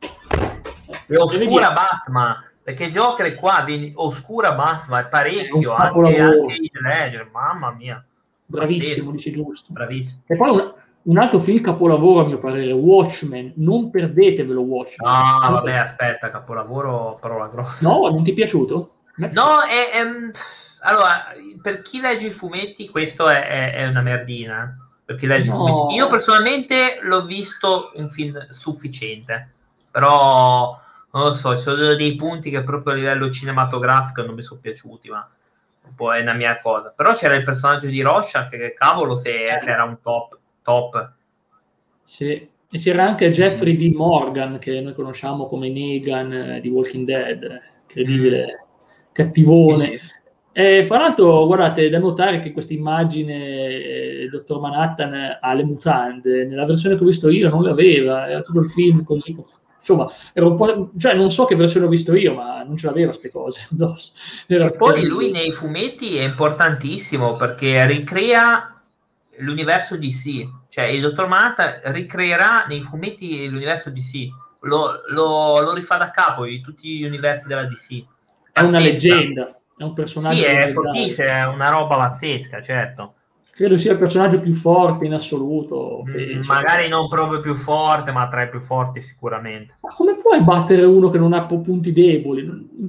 E oscura Batman, perché Joker qua viene oscura Batman parecchio, anche, anche Heath Ledger, mamma mia. Bravissimo, dice giusto. Bravissimo. E poi un, un altro film capolavoro a mio parere, Watchmen, non perdetevelo Watchmen. No, non vabbè, per... aspetta, capolavoro, parola grossa. No, non ti è piaciuto? No, è, è, allora, per chi legge i fumetti questo è, è, è una merdina, per chi legge no. i fumetti. Io personalmente l'ho visto un film sufficiente, però... non lo so, ci sono dei punti che proprio a livello cinematografico non mi sono piaciuti, ma un po' è una mia cosa. Però c'era il personaggio di Rorschach che cavolo se, se era un top, top. Sì, e c'era anche Jeffrey D. Morgan che noi conosciamo come Negan di Walking Dead, incredibile, mm. cattivone. Sì, sì. E fra l'altro, guardate, da notare che questa immagine eh, dottor Manhattan ha le mutande, nella versione che ho visto io non le aveva, era tutto il film così. Insomma, era un po', cioè non so che versione ho visto io, ma non ce l'aveva queste cose. No, e poi lui nei fumetti è importantissimo perché ricrea l'universo D C, cioè il dottor Manhattan ricreerà nei fumetti l'universo D C, lo, lo, lo rifà da capo di tutti gli universi della D C. Pazzesca. È una leggenda, è un personaggio. Sì, è fortissimo, è una roba pazzesca, certo. Credo sia il personaggio più forte in assoluto. Mm, magari che... non proprio più forte, ma tra i più forti sicuramente. Ma come puoi battere uno che non ha punti deboli?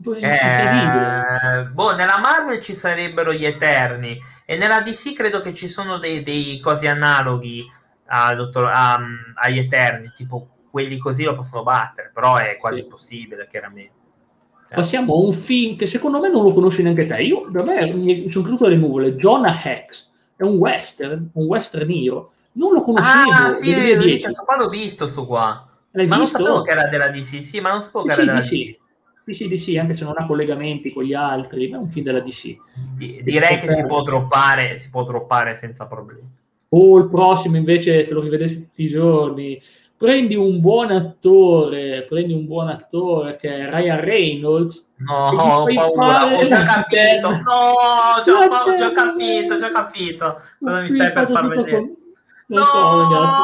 Eh, boh, nella Marvel ci sarebbero gli Eterni e nella D C credo che ci sono dei, dei cosi analoghi a, dottor, a, agli Eterni, tipo quelli così lo possono battere, però è quasi sì. impossibile, chiaramente. Cioè. Passiamo a un film che secondo me non lo conosci neanche te. Io, da me, mi sono creduto alle nuvole, Jonah Hex. È un western, un western hero. Non lo conoscevo. Ah, sì, questo qua l'ho visto, sto qua. L'hai ma visto? non sapevo che era della D C, sì, ma non sapevo sì, che era sì, della D C. Sì, sì, D C, anche se non ha collegamenti con gli altri, ma è un film della D C. Di, direi che si può droppare, si può droppare senza problemi. O il prossimo invece te lo rivedessi tutti i giorni. Prendi un buon attore, prendi un buon attore che è Ryan Reynolds. No, ho paura, ho già capito. No, già, ho già capito, già capito. Cosa mi stai per far vedere? Con... Lo no! so, ragazzi.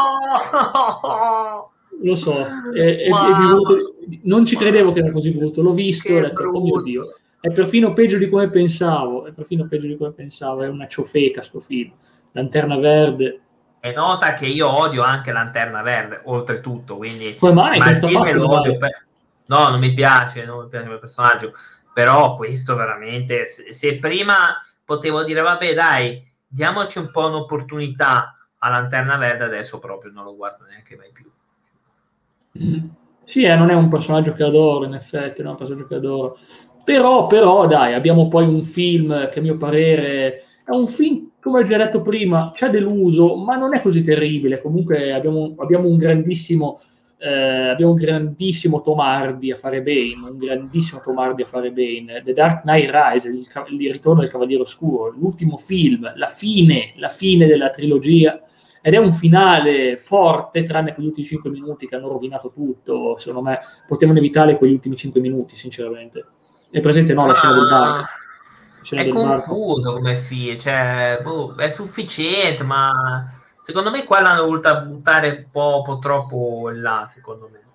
Lo so. È, è, è brutto. Non ci credevo che era così brutto. L'ho visto e ho detto, oh mio Dio. È perfino peggio di come pensavo. È perfino peggio di come pensavo. È una ciofeca sto film. Lanterna Verde. E nota che io odio anche Lanterna Verde, oltretutto, quindi come mai? Ma il film lo odio per... no, non mi piace, non mi piace il personaggio, però questo veramente, se, se prima potevo dire vabbè dai, diamoci un po' un'opportunità a Lanterna Verde, adesso proprio non lo guardo neanche mai più. Mm. Sì, eh, non è un personaggio che adoro, in effetti, non è un personaggio che adoro, però, però dai, abbiamo poi un film che a mio parere è un film, come ho già detto prima, ci ha deluso, ma non è così terribile. Comunque abbiamo, abbiamo un grandissimo eh, abbiamo un grandissimo Tom Hardy a fare Bane, un grandissimo Tom Hardy a fare Bane. The Dark Knight Rise, il, il ritorno del Cavaliere Oscuro, l'ultimo film, la fine, la fine della trilogia, ed è un finale forte, tranne quegli ultimi cinque minuti che hanno rovinato tutto. Secondo me potevano evitare quegli ultimi cinque minuti, sinceramente. È presente, no, la scena del bar. È confuso come film, cioè, boh, è sufficiente, ma secondo me qua l'hanno voluta buttare un po', un po' troppo in là, secondo me.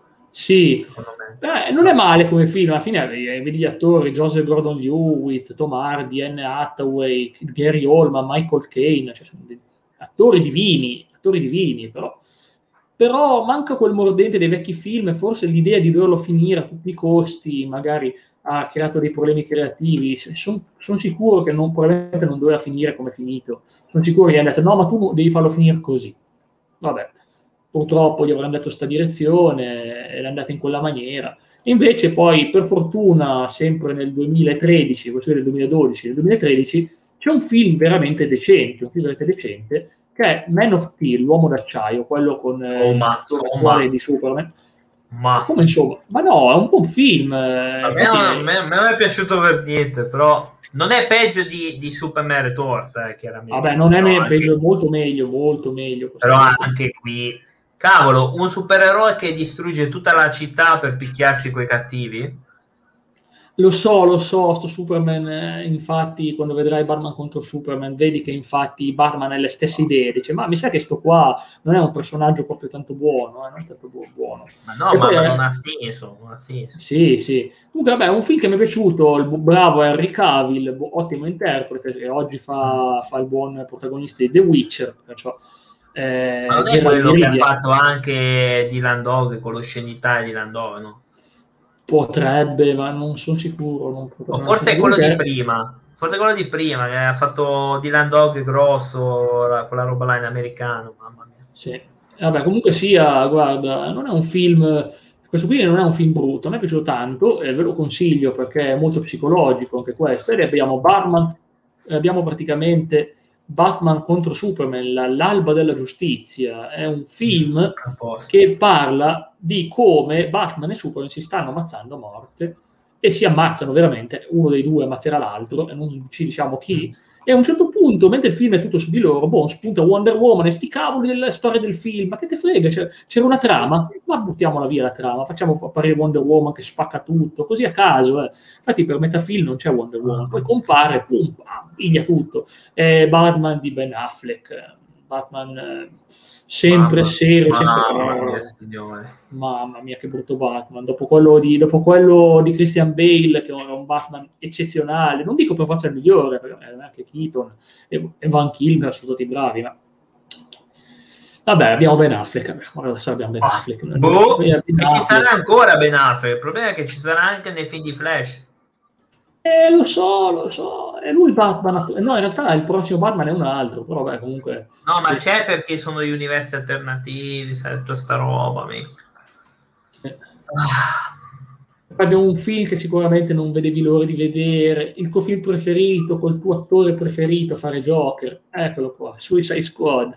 Sì, me. Eh, non è male come film, alla fine vedi gli attori, Joseph Gordon-Levitt, Tom Hardy, Anne Hathaway, Gary Oldman, Michael Caine, cioè sono dei attori divini, attori divini, però, però manca quel mordente dei vecchi film, e forse l'idea di doverlo finire a tutti i costi, magari ha creato dei problemi creativi. Sono son sicuro che non, probabilmente non doveva finire come è finito, sono sicuro che gli hanno detto no, ma tu devi farlo finire così, vabbè. Purtroppo gli avranno dato sta direzione e è andata in quella maniera. E invece poi, per fortuna, sempre nel duemilatredici, questo è del duemiladodici, nel duemilatredici, c'è un film veramente decente, un film veramente decente, che è Man of Steel, l'uomo d'acciaio, quello con eh, l'attore attuale di Superman. Ma come insomma? Ma no, è un buon film. A me, non, a me, a me non è piaciuto per niente, però non è peggio di, di Superman Returns, eh, chiaramente. Vabbè, non è no, me- anche, peggio, molto meglio, molto meglio. Però anche qui, cavolo, un supereroe che distrugge tutta la città per picchiarsi coi cattivi? Lo so, lo so, sto Superman, eh, infatti, quando vedrai Batman contro Superman, vedi che infatti Batman ha le stesse idee, dice, ma mi sa che sto qua non è un personaggio proprio tanto buono, eh, non è tanto bu- buono. Ma no, E ma, poi, ma eh, non ha senso, non ha senso. Sì, sì. Comunque, vabbè, è un film che mi è piaciuto, il bu- bravo Henry Cavill, bu- ottimo interprete, che oggi fa, fa il buon protagonista di The Witcher, perciò... Eh, ma non è quello che ha fatto anche Dylan Dog con l'oscenità di Dylan Dog, no? Potrebbe, ma non sono sicuro. Non o forse è quello di prima, forse è quello di prima, che ha fatto Dylan Dog grosso, la, quella roba là in americano, mamma mia. Sì, vabbè, comunque sia, guarda, non è un film, questo qui non è un film brutto, a me è piaciuto tanto, e ve lo consiglio perché è molto psicologico anche questo, e abbiamo Batman, abbiamo praticamente Batman contro Superman, la, l'alba della giustizia, è un film che parla di come Batman e Superman si stanno ammazzando a morte e si ammazzano veramente, uno dei due ammazzerà l'altro e non ci diciamo chi, e a un certo punto, mentre il film è tutto su di loro, boh, spunta Wonder Woman e sti cavoli della storia del film, ma che te frega, c'era, c'era una trama, ma buttiamola via la trama, facciamo apparire Wonder Woman che spacca tutto, così a caso, eh. Infatti per metà film non c'è Wonder Woman, poi compare, pum, pam, piglia tutto, è Batman di Ben Affleck, Batman eh, sempre mamma, serio, sempre... Mamma mia, mamma mia, che brutto Batman, dopo quello di, dopo quello di Christian Bale, che era un Batman eccezionale, non dico per forza il migliore, perché anche Keaton e, e Van Kilmer sono stati bravi, ma vabbè, abbiamo Ben Affleck, adesso abbiamo Ben Affleck. Boh, e ci sarà ancora Ben Affleck, il problema è che ci sarà anche nei film di Flash. Eh, lo so, lo so, è lui il Batman. No, in realtà il prossimo Batman è un altro, però beh, comunque... No, ma sì. c'è perché sono gli universi alternativi, sai, tutta sta roba, mi... sì. Ah. Abbiamo un film che sicuramente non vedevi l'ora di vedere, il tuo film preferito, col tuo attore preferito a fare Joker, eccolo qua, Suicide Squad.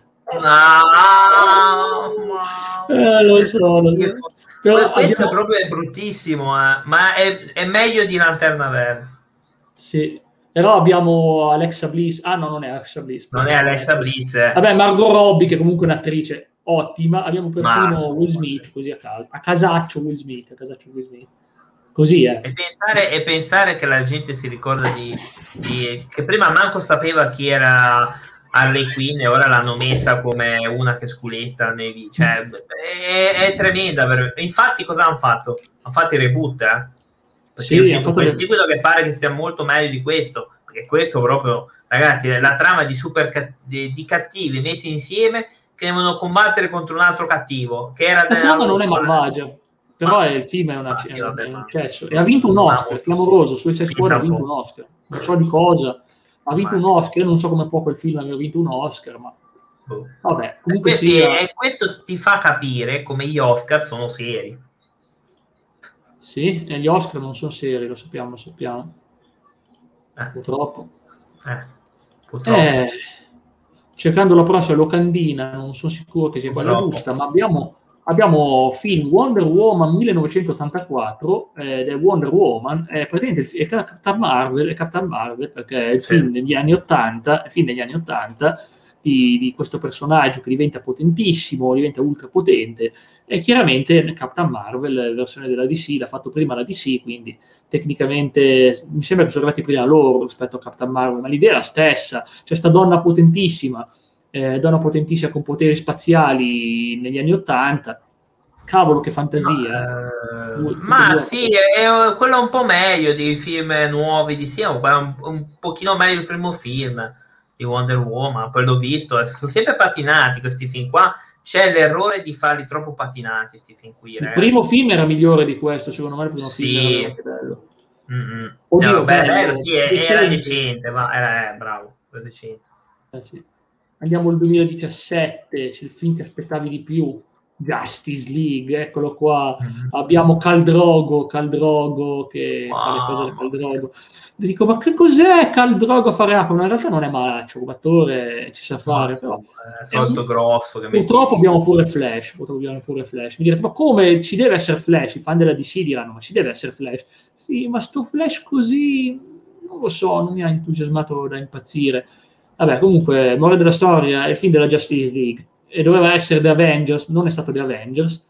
No, eh, lo so, lo so. Però questo abbiamo... proprio è bruttissimo, eh? Ma è, è meglio di Lanterna Verde. Sì, però abbiamo Alexa Bliss. Ah, no, non è Alexa Bliss. Non è Alexa Bliss. Eh. Vabbè, Margot Robbie, che comunque è un'attrice ottima. Abbiamo persino Ma... Will Smith, così a caso. A casaccio Will Smith, a casaccio Will Smith. Così è. E pensare, e pensare che la gente si ricorda di, di... che prima manco sapeva chi era Harley Quinn e ora l'hanno messa come una che sculetta nei... cioè, è, è tremenda. Per... Infatti cosa hanno fatto? Hanno fatto il reboot, eh? Perché sì, è uscito quel le... seguito che pare che sia molto meglio di questo, perché questo proprio, ragazzi, la trama di super cat... di, di cattivi messi insieme che devono combattere contro un altro cattivo che era la trama non è malvagia, però è, il film è, una, ah, sì, vabbè, è un eccesso e ha vinto un Oscar, clamoroso. Suicide Squad ha vinto un Oscar, non so di cosa, ha vinto ma... un Oscar. Io non so come può quel film aver vinto un Oscar, ma vabbè, comunque e sia... e questo ti fa capire come gli Oscar sono seri. Sì, e gli Oscar non sono seri, lo sappiamo, lo sappiamo. Eh. Purtroppo. Eh, purtroppo. Eh, cercando la prossima locandina, non sono sicuro che sia quella giusta, ma abbiamo, abbiamo film Wonder Woman millenovecentottantaquattro, ed è Wonder Woman, è praticamente è Captain Marvel, è Captain Marvel perché è il sì. film degli anni ottanta, è film degli anni ottanta, di, di questo personaggio che diventa potentissimo, diventa ultra potente, e chiaramente Captain Marvel, versione della D C, l'ha fatto prima la D C, quindi tecnicamente mi sembra che sono arrivati prima loro rispetto a Captain Marvel, ma l'idea è la stessa, c'è sta donna potentissima, eh, donna potentissima con poteri spaziali negli anni Ottanta, cavolo che fantasia. Uh, ma sì, è, è quello un po' meglio dei film nuovi di sì, un, un pochino meglio il primo film di Wonder Woman, poi l'ho visto, sono sempre patinati questi film qua, c'è l'errore di farli troppo patinati questi film qui, il ragazzi. primo film era migliore di questo, secondo me il primo sì. film era veramente bello. Mm-hmm. Oddio, no, beh, bello, bello, sì, decente. era decente, ma era eh, bravo, era decente. Eh, sì. Andiamo al duemiladiciassette, c'è il film che aspettavi di più, Justice League, eccolo qua. Mm-hmm. Abbiamo Khal Drogo, Khal Drogo che wow. fa le cose da Khal Drogo. Dico, ma che cos'è Khal Drogo a fare Aquaman? In realtà non è malaccio, come attore ci sa fare, no, però è solito un... grosso. Che purtroppo metti... abbiamo pure Flash, purtroppo abbiamo pure Flash. Mi direte, ma come ci deve essere Flash? I fan della D C diranno, ma ci deve essere Flash. Sì, ma sto Flash così, non lo so, non mi ha entusiasmato da impazzire. Vabbè, comunque, morale della storia, è il film della Justice League e doveva essere The Avengers, non è stato The Avengers,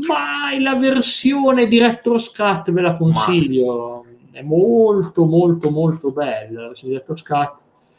ma la versione Director's Cut ve la consiglio, è molto molto molto bella, la versione Director's Cut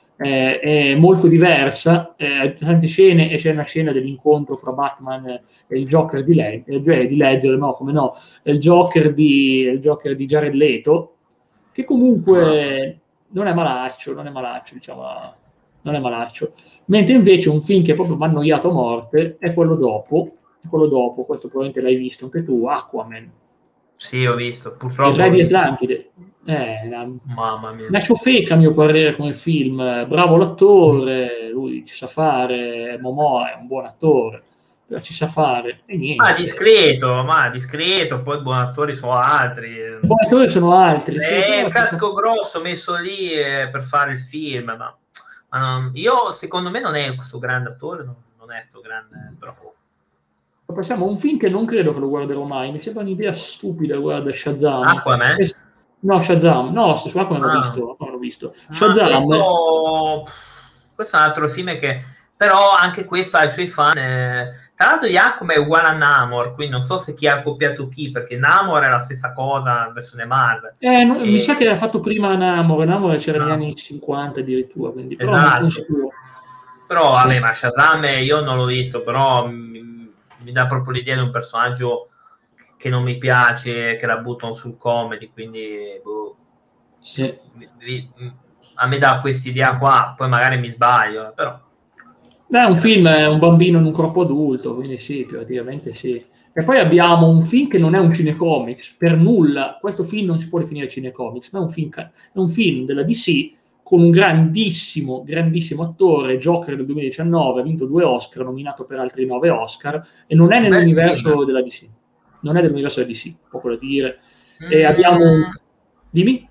è, è molto diversa, ha tante scene, e c'è una scena dell'incontro tra Batman e il Joker di Ledger, di Ledger no, come no, è il Joker di, il Joker di Jared Leto, che comunque non è malaccio, non è malaccio, diciamo, non è malaccio, mentre invece un film che proprio mi ha annoiato a morte è quello dopo, è quello dopo, questo probabilmente l'hai visto anche tu, Aquaman. Sì, ho visto, purtroppo. Il Re di Atlantide. Eh, una, Mamma mia. Una ciofeca a mio parere come film, bravo l'attore, lui ci sa fare, Momoa è un buon attore, però ci sa fare, e niente. Ma discreto, ma discreto, poi buoni attori sono altri. Buoni attori sono altri. È sì, un casco grosso messo lì eh, per fare il film, ma... Ma non, io secondo me non è questo grande attore, non, non è sto grande, però. Passiamo a un film che non credo che lo guarderò mai, mi sembra un'idea stupida, guarda, Shazam. Aquaman? Eh, no, Shazam, no, su Aquaman ah. l'ho visto, non l'ho visto. Shazam. Questo, questo è un altro film che, però anche questo ha i suoi fan. Eh, tra l'altro di Aquaman è uguale a Namor, quindi non so se chi ha copiato chi, perché Namor è la stessa cosa, versione Marvel. Eh, no, e... Mi sa che l'ha fatto prima Namor, Namor c'era no. negli anni cinquanta addirittura, quindi, però esatto. non sono sicuro. Però, sì. vabbè, ma Shazam io non l'ho visto, però mi, mi dà proprio l'idea di un personaggio che non mi piace, che la buttano sul comedy, quindi boh, sì. mi, a me dà questa idea qua, poi magari mi sbaglio, però... Beh, un film è un bambino in un corpo adulto, quindi sì, praticamente sì. E poi abbiamo un film che non è un cinecomics, per nulla, questo film non si può definire cinecomics, ma è un film, è un film della D C con un grandissimo, grandissimo attore, Joker del duemiladiciannove, ha vinto due Oscar, nominato per altri nove Oscar, e non è nell'universo Beh, della D C, non è dell'universo della D C, poco da dire. Mm. E abbiamo... Dimmi?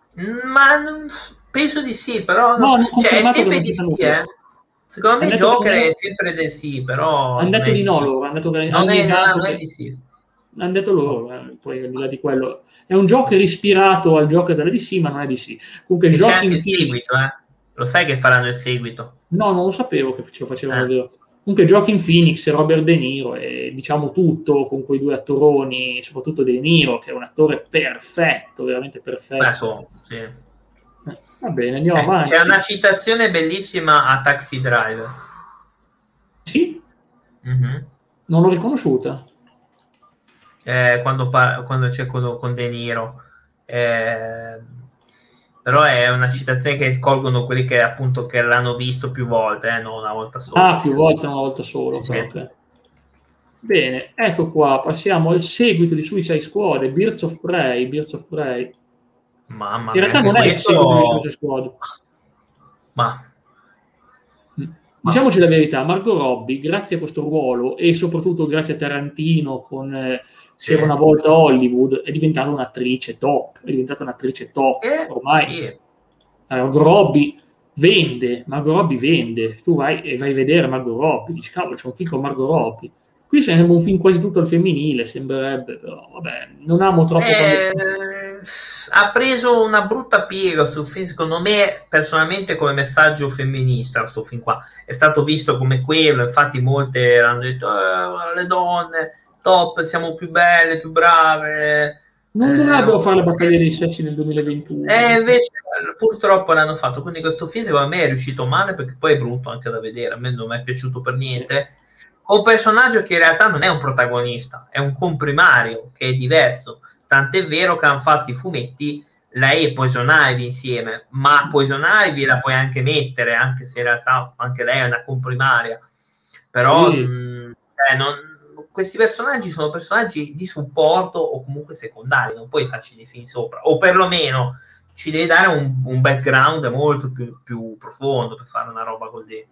Ma non... penso di sì, però... No, non cioè, è sempre di sì, eh? Secondo me Joker è sempre del sì, però... Hanno detto di no loro, hanno detto che... Non è, no, non è di sì. Hanno detto loro, eh, poi al di là di quello... È un Joker ispirato al Joker della D C, ma non è D C. Comunque c'è Joaquin anche il seguito, eh? Lo sai che faranno il seguito? No, non lo sapevo che ce lo facevano eh. Comunque Joaquin Phoenix e Robert De Niro, e diciamo tutto con quei due attoroni, soprattutto De Niro, che è un attore perfetto, veramente perfetto. Beh, so, sì. Va bene, andiamo eh, avanti. C'è una citazione bellissima a Taxi Driver. Sì? Mm-hmm. Non l'ho riconosciuta. Eh, quando, par- quando c'è con, con De Niro. Eh, però è una citazione che colgono quelli che appunto che l'hanno visto più volte, eh, non una volta sola. Ah, più volte, una volta solo. Sì, okay. Sì. Bene, ecco qua, passiamo al seguito di Suicide Squad, Birds of Prey, Birds of Prey. Mamma in realtà mia, non è questo... il seguito di Suicide Squad. Ma... Diciamoci la verità, Margot Robbie, grazie a questo ruolo e soprattutto grazie a Tarantino con eh, sì. C'era una volta Hollywood, è diventata un'attrice top, è diventata un'attrice top, eh, ormai. Sì. Margot Robbie vende, Margot Robbie vende, tu vai e vai a vedere Margot Robbie, dici cavolo c'è un film con Margot Robbie, qui sembra un film quasi tutto al femminile, sembrerebbe, però vabbè, non amo troppo eh, quando... ha preso una brutta piega sul film, secondo me, personalmente, come messaggio femminista. Questo film qua è stato visto come quello, infatti molte hanno detto eh, le donne top, siamo più belle, più brave. Non Eh, dovrebbero fare la battaglia eh, dei sessi nel duemilaventuno. e invece purtroppo l'hanno fatto, quindi questo film secondo me è riuscito male, perché poi è brutto anche da vedere, a me non mi è piaciuto per niente. Sì. Un personaggio che in realtà non è un protagonista, è un comprimario, che è diverso, tant'è vero che hanno fatto i fumetti lei e Poison Ivy insieme, ma Poison Ivy la puoi anche mettere, anche se in realtà anche lei è una comprimaria, però sì. mh, eh, non questi personaggi sono personaggi di supporto o comunque secondari, non puoi farci dei film sopra, o perlomeno ci devi dare un, un background molto più, più profondo per fare una roba così.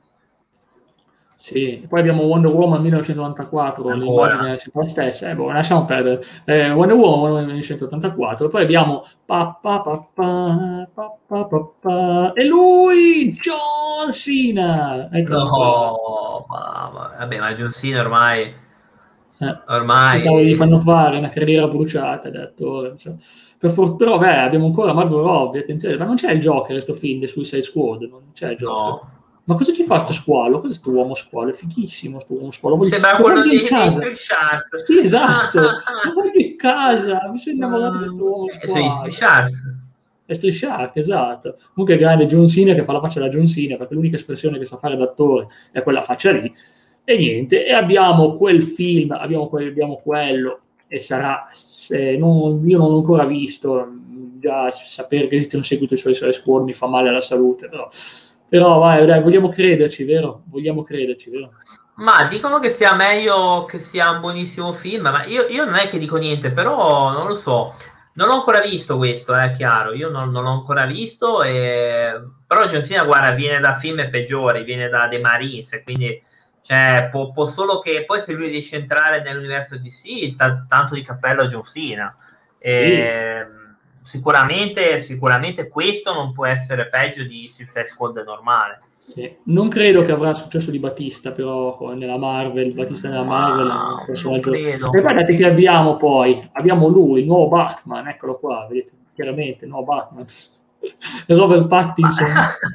Sì, poi abbiamo Wonder Woman millenovecentonovantaquattro, l'immagine è la stessa, eh, boh, lasciamo perdere. Eh, Wonder Woman millenovecentottantaquattro, poi abbiamo pa, pa, pa, pa, pa, pa, pa, pa, e lui, John Cena! Eccolo no, ma, vabbè, ma John Cena ormai... Eh, ormai gli fanno fare una carriera bruciata da attore, cioè. Per for- però beh, abbiamo ancora Margot Robbie, attenzione, ma non c'è il Joker questo film di Suicide Squad, non c'è il Joker. no. Ma cosa ci fa sto squalo? Cos'è sto uomo squalo? È fighissimo sto uomo squalo. Voglio... Sembra lo quello voglio di in casa. Street Sharks. Sì, esatto. Lo voglio in casa. Mi sono innamorato di questo uomo squalo. Street Sharks. È Street Shark, esatto. Comunque è grande John Cena che fa la faccia da John Cena, perché l'unica espressione che sa fare d'attore è quella faccia lì. E niente, e abbiamo quel film, abbiamo, quel, abbiamo quello, e sarà, se non, io non l'ho ancora visto, già sapere che esiste un seguito ai suoi Suicide Squad mi fa male alla salute, però, però vai, dai, vogliamo crederci, vero? Vogliamo crederci, vero? Ma dicono che sia meglio, che sia un buonissimo film, ma io, io non è che dico niente, però non lo so, non l'ho ancora visto questo, è eh, chiaro, io non, non l'ho ancora visto, e... però John Cena, guarda, viene da film peggiori, viene da The Marines, quindi... Cioè, può, può solo che poi se lui riesce a entrare nell'universo D C, t- tanto di cappello a John Cena. Sì. E, sicuramente, sicuramente questo non può essere peggio di Suicide Squad normale. Sì. Non credo che avrà il successo di Batista, però nella Marvel, Batista nella Marvel è un personaggio. E guardate che abbiamo poi, abbiamo lui, il nuovo Batman, eccolo qua, vedete chiaramente, il nuovo Batman. Robert Pattinson.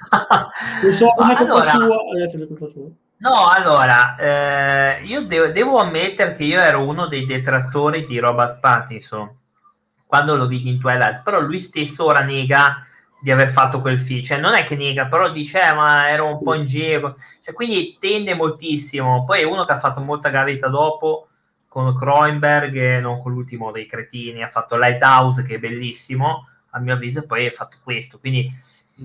Non so, non è colpa allora... sua, ragazzi, non è colpa sua. No, allora, eh, io devo, devo ammettere che io ero uno dei detrattori di Robert Pattinson quando lo vidi in Twilight, però lui stesso ora nega di aver fatto quel film, cioè non è che nega, però dice eh, ma ero un po' in giro, cioè, quindi tende moltissimo. Poi è uno che ha fatto molta gavetta dopo con Cronenberg e non con l'ultimo dei cretini, ha fatto Lighthouse che è bellissimo a mio avviso, e poi ha fatto questo, quindi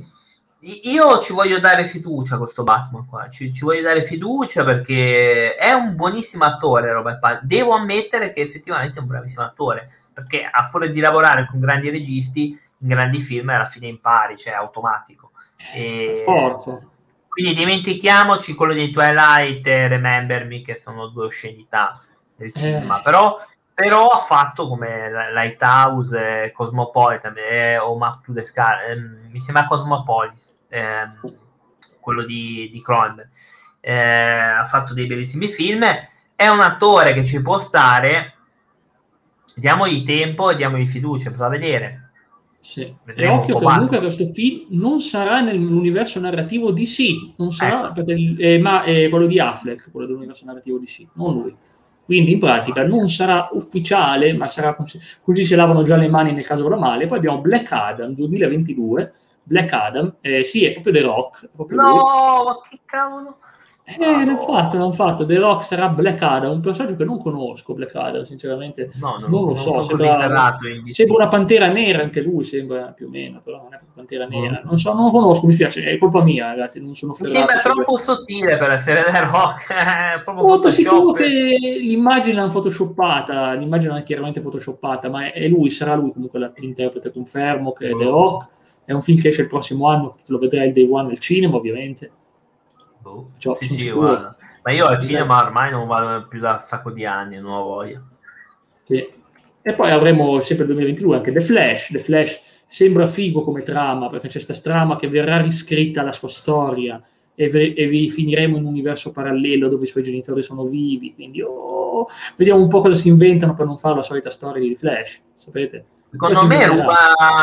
io ci voglio dare fiducia a questo Batman qua, ci, ci voglio dare fiducia perché è un buonissimo attore Robert Pattinson. Devo ammettere che effettivamente è un bravissimo attore, perché a fuori di lavorare con grandi registi in grandi film alla fine impari, cioè automatico. E forza. quindi dimentichiamoci quello di Twilight e Remember Me, che sono due oscenità del cinema, eh. però però ha fatto come Lighthouse, eh, Cosmopolitan eh, o Map to the Sky, eh, mi sembra Cosmopolis, eh, quello di, di Cronenberg, eh, ha fatto dei bellissimi film, è un attore che ci può stare, diamogli tempo e diamogli fiducia, bisogna vedere. Sì. E occhio che comunque questo film non sarà nell'universo narrativo D C, non sarà, ecco. perché, eh, ma è quello di Affleck, quello dell'universo narrativo D C, non lui. Quindi in pratica non sarà ufficiale, ma sarà così, così si lavano già le mani nel caso vada male. Poi abbiamo Black Adam duemilaventidue, Black Adam, eh, sì, è proprio The Rock. È proprio no, lui. Ma che cavolo! Eh, ah, l'hanno no. fatto, l'hanno fatto. The Rock sarà Black Adam, un personaggio che non conosco, Black Adam, sinceramente. No, non, non lo non so, so sembra, sembra una pantera nera, anche lui sembra più o meno, però non è una pantera nera. Non so, non lo conosco, mi spiace, è colpa mia, ragazzi, non sono ferrato. Mi sembra troppo sottile per essere The Rock, è proprio molto sicuro che l'immagine l'hanno photoshoppata, l'immagine è chiaramente photoshoppata, ma è, è lui, sarà lui comunque l'interprete, confermo che è The Rock. È un film che esce il prossimo anno, lo vedrai il day one al cinema, ovviamente. Boh, cioè, sì, sì, guarda. Ma io al cinema ormai non vado più da un sacco di anni, non ho voglia. Sì. E poi avremo sempre il duemilaventidue anche The Flash. The Flash sembra figo come trama, perché c'è questa trama che verrà riscritta la sua storia e, ve- e vi finiremo in un universo parallelo dove i suoi genitori sono vivi. Quindi oh, vediamo un po' cosa si inventano per non fare la solita storia di The Flash, sapete? Secondo me ruba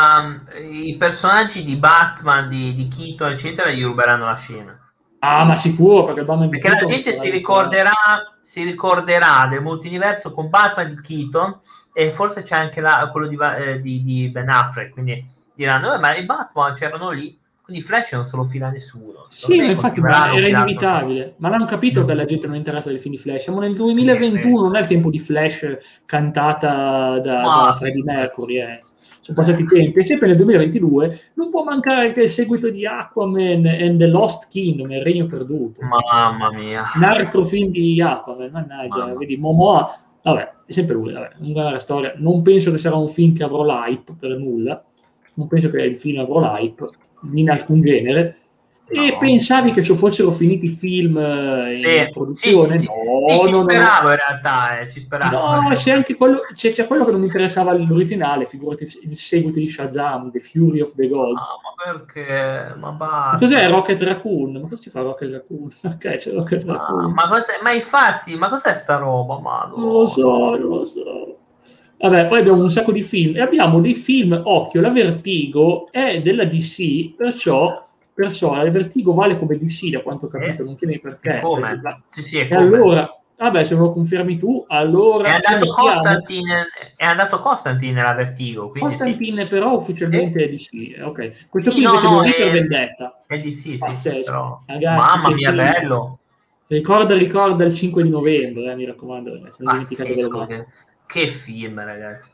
i personaggi di Batman, di, di Keaton, eccetera, gli ruberanno la scena. Ah, ma sicuro, perché, perché la gente si ricorderà, si ricorderà del multiverso con Batman di Keaton, e forse c'è anche la, quello di, eh, di, di Ben Affleck, quindi diranno, eh, ma i Batman c'erano lì, quindi Flash non se lo fila nessuno. Sì, ma infatti ma era inevitabile, ma l'hanno capito che alla gente non interessa del film di Flash. Siamo nel duemilaventuno, sì, sì. Non è il tempo di Flash cantata da, da Freddie Mercury, eh. Sono passati i tempi, e sempre nel duemilaventidue non può mancare anche il seguito di Aquaman and the Lost Kingdom, il regno perduto. Mamma mia. Un altro film di Aquaman, mannaggia, Mamma. Vedi, Momoa, vabbè, è sempre lui, vabbè, una storia. Non penso che sarà un film che avrò l'hype per nulla, non penso che il film avrò l'hype in alcun genere. No. E pensavi che ci fossero finiti film in sì, produzione? Sì, sì, no, sì, ci no, speravo no. in realtà, eh, ci speravo. No, c'è anche quello, c'è, c'è quello che non mi interessava l'originale, figurati il seguito di Shazam, The Fury of the Gods. No, ma perché? Ma basta. Ma cos'è Rocket Raccoon? Ma cosa ci fa Rocket Raccoon? Ok, c'è Rocket ma, Raccoon. Ma, ma infatti, ma cos'è sta roba? Ma non lo so, non lo so. Vabbè, poi abbiamo un sacco di film, e abbiamo dei film, occhio, la Vertigo è della D C, perciò... Perciò la Vertigo vale come D C, da quanto ho capito, eh, non chiedi perché. E come? Perché, sì, sì, e come? Allora, vabbè, se me lo confermi tu, allora... È andato Constantine, è andato Constantine alla Vertigo. Constantine sì. Però ufficialmente eh? è D C, ok. Questo sì, qui no, invece no, è è, Vendetta. È D C, pazzesco. Sì, però... Ragazzi, mamma mia, film. Bello. Ricorda, ricorda il cinque di novembre, eh, mi raccomando, ragazzi, non dimenticatelo mai. Che film, ragazzi.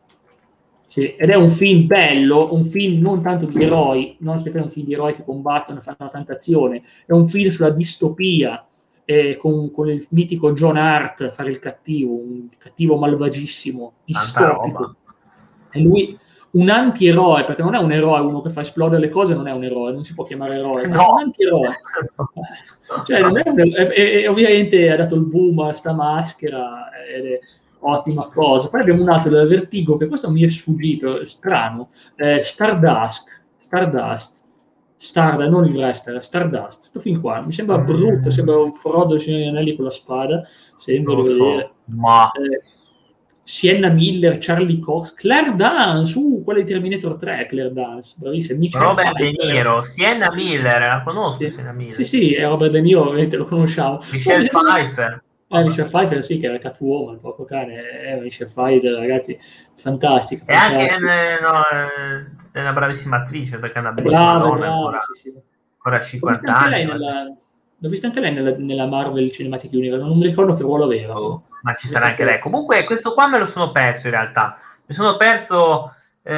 Sì, ed è un film bello, un film non tanto di eroi, non sempre un film di eroi che combattono e fanno tanta azione, è un film sulla distopia, eh, con, con il mitico John Hart a fare il cattivo, un cattivo malvagissimo, distopico. E lui, un antieroe, perché non è un eroe, uno che fa esplodere le cose non è un eroe, non si può chiamare eroe, no. È un antieroe. Cioè, non è un, e, e, ovviamente ha dato il boom a sta maschera, ed è ottima cosa. Poi abbiamo un altro della Vertigo, che questo mi è sfuggito, è strano, eh, Stardust, Stardust, Stardust, non il wrestler, Stardust, sto film qua, mi sembra brutto, sembra un Frodo del Signore degli Anelli con la spada, sembra di vedere. So, ma... Eh, Sienna Miller, Charlie Cox, Claire Dance, uh, quella di Terminator tre, Claire Dance, bravissima. Robert De Niro, Sienna Miller, la conosco, sì. Sienna Miller. Sì, sì, è Robert De Niro, ovviamente lo conosciamo. Michelle Poi, Pfeiffer. Eh, Michelle Pfeiffer, sì, che era Catwoman, poco cane, eh, Michelle Pfeiffer, ragazzi, fantastica. E anche eh, no, è una bravissima attrice, perché è una bellissima brava, donna, brava, ancora, sì, sì. ancora cinquanta anni. Nella, l'ho vista anche lei nella, nella Marvel Cinematic Universe, non mi ricordo che ruolo aveva. Oh, ma ci sarà anche lei. Comunque, questo qua me lo sono perso in realtà. Mi sono perso...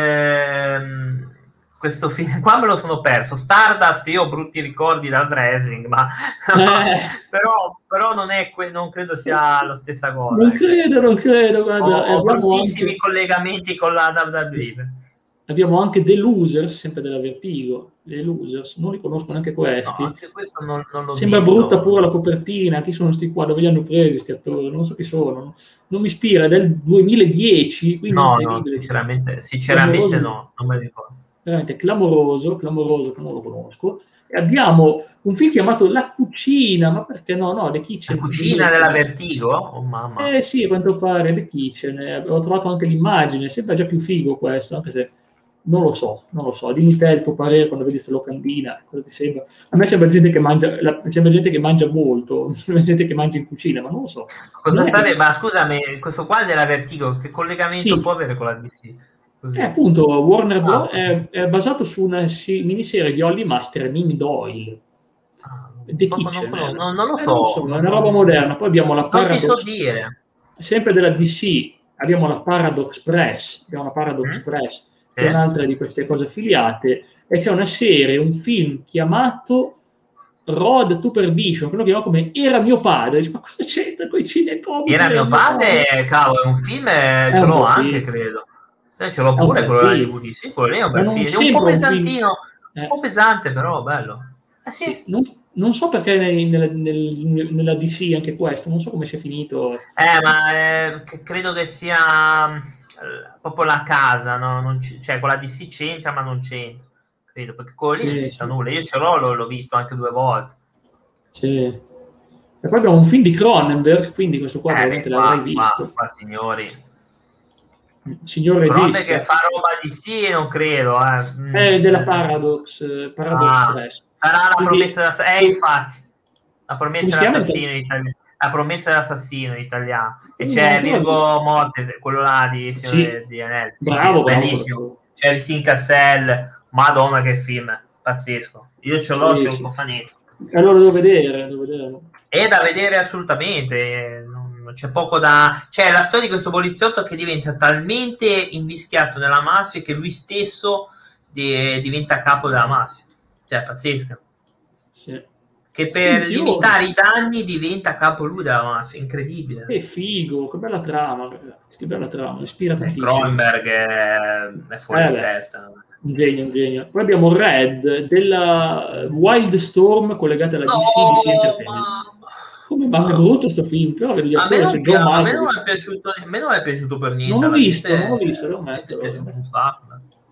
Ehm, questo film qua me lo sono perso. Stardust, io ho brutti ricordi dal wrestling, ma eh. però, però non è que- non credo sia la stessa cosa. Non credo, non credo. Guarda, ho, ho bruttissimi anche... collegamenti con la W W E. Abbiamo anche The Losers, sempre della Vertigo. The Losers, non li conosco neanche questi. No, anche questo non, non l'ho Sembra visto. brutta pure la copertina. Chi sono sti qua? Dove li hanno presi sti attori? Non so chi sono. Non mi ispira, è del duemiladieci. Quindi no, no, sinceramente, sinceramente no, non me lo ricordo. Veramente clamoroso, clamoroso, che non lo conosco. E abbiamo un film chiamato La Cucina, ma perché no? No, The Kitchen. La Cucina della Vertigo? Oh mamma. Eh sì, a quanto pare, The Kitchen. Eh, ho trovato anche l'immagine, sembra già più figo questo, anche se non lo so, non lo so. Dimmi te il tuo parere quando vedi questa locandina, cosa ti sembra? A me sembra gente che mangia, la, sembra gente che mangia molto, sembra gente che mangia in cucina, ma non lo so. Cosa sarebbe? Ma scusami, questo qua della Vertigo, che collegamento sì. può avere con la D C? Eh, appunto, Warner Bros. Ah, è, è basato su una si, miniserie di Holly Master e Ming Doyle. Ah, The Kitchen. Non, non, non lo so. Eh, non so, è una roba moderna. Poi abbiamo la Paradox. Non ti so dire. Sempre della D C, abbiamo la Paradox Press. Abbiamo la Paradox mm? Press, sì. Che è un'altra di queste cose affiliate. E c'è una serie, un film chiamato Road to Perdition, quello che chiamava come Era mio padre. Dice, ma cosa c'entra con i cinecomici? Era mio padre, padre? Cavolo, è un film, è ce l'ho anche, film. credo. Eh, ce l'ho pure quello della D V D, sì, quello lì è un bel film, è un po' pesantino, un, un po' pesante, però bello. Eh, sì. Sì, non, non so perché nella, nel, nella D C anche questo, non so come sia finito. Eh, ma eh, credo che sia eh, proprio la casa, no? Non c- cioè con la D C c'entra, ma non c'entra, credo, perché quello lì sì, non c'entra sì. nulla. Io ce l'ho, l'ho, l'ho visto anche due volte. Sì. E poi abbiamo un film di Cronenberg, quindi questo qua eh, veramente qua, l'avrai visto. Qua, qua signori. signor Però regista. che fa roba di sì, non credo. Eh. È della Paradox, Paradox Ah, Press. sarà la Quindi, promessa d'assassino. Eh, infatti, la come promessa si chiama? d'assassino in italiano. La promessa d'assassino in italiano. E Non ho c'è ancora visto. Virgo Mortensen, quello là di Sì, Signore di Anelli. Sì, bravo, sì, bravo, bellissimo. bravo. C'è Vincent Cassel, Madonna che film, pazzesco. Io ce l'ho, Sì, c'è un sì. cofanetto. Allora devo vedere, devo vedere. È da vedere assolutamente, non c'è poco da... Cioè, la storia di questo poliziotto che diventa talmente invischiato nella mafia che lui stesso di- diventa capo della mafia. Cioè, pazzesca. Sì. Che per Attenzione. limitare i danni diventa capo lui della mafia, incredibile. Che figo, che bella trama, ragazzi, che bella trama, ispira Eh, tantissimo. Cronenberg è, è fuori Eh di beh, testa. un genio, un genio. Poi abbiamo Red della Wildstorm collegata alla No, D C D C Entertainment. mamma. Come ma è brutto sto film, però vedo gli A me, attori, c'è non John pia- a me non Malkovich. è piaciuto, a me non è piaciuto per niente. Non l'ho La visto, gente, non l'ho visto, devo la gente è metterlo. piaciuto un sacco.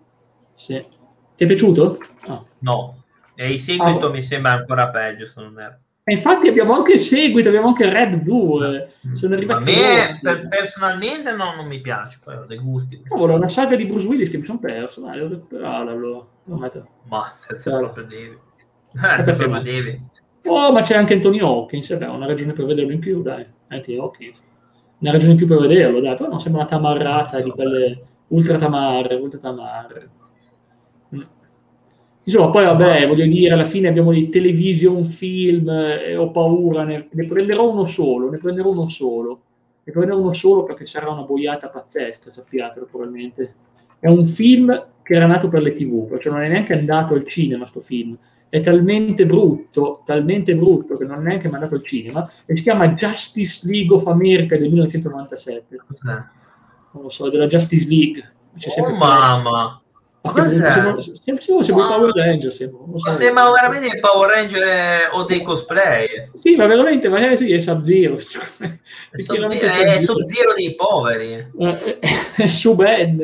Sì. Ti è piaciuto? Ah. No, e il seguito Ah, mi sembra ancora peggio, se non erro. e infatti abbiamo anche il seguito, abbiamo anche Red due, sono A arrivati me rossi. per, personalmente no, non mi piace, poi ho dei gusti. Cavolo, una saga di Bruce Willis che mi sono perso, ma devo recuperarla allora. Devo metterla. Ma se, se Allora. proprio devi. Eh, Eh, se perché proprio no? devi. Oh, ma c'è anche Anthony Hopkins, eh, beh, una ragione per vederlo in più, dai. Anthony Hopkins. Una ragione in più per vederlo, dai. Però non sembra una tamarrata Sì, di vabbè. quelle ultra tamarre, ultra tamarre. Mm. Insomma, poi vabbè, voglio dire, alla fine abbiamo dei television film, eh, ho paura, ne, ne prenderò uno solo, ne prenderò uno solo. Ne prenderò uno solo perché sarà una boiata pazzesca, sappiatelo probabilmente. È un film che era nato per le tivù, cioè non è neanche andato al cinema sto film. È talmente brutto, talmente brutto che non è neanche mandato al cinema, e si chiama Justice League of America del millenovecentonovantasette. Cos'è? Non lo so, della Justice League. C'è Oh sempre mamma! Ma Cos'è? sembra, sembra, sembra, sembra i Power Ranger, sembra. Non so. Ma sembra veramente il Power Ranger o dei cosplay. Sì, ma veramente, magari sì, è Sub-Zero. È È Sub-Zero, chiaramente è Sub-Zero. Sub-Zero dei poveri. Eh, È, è su Ben.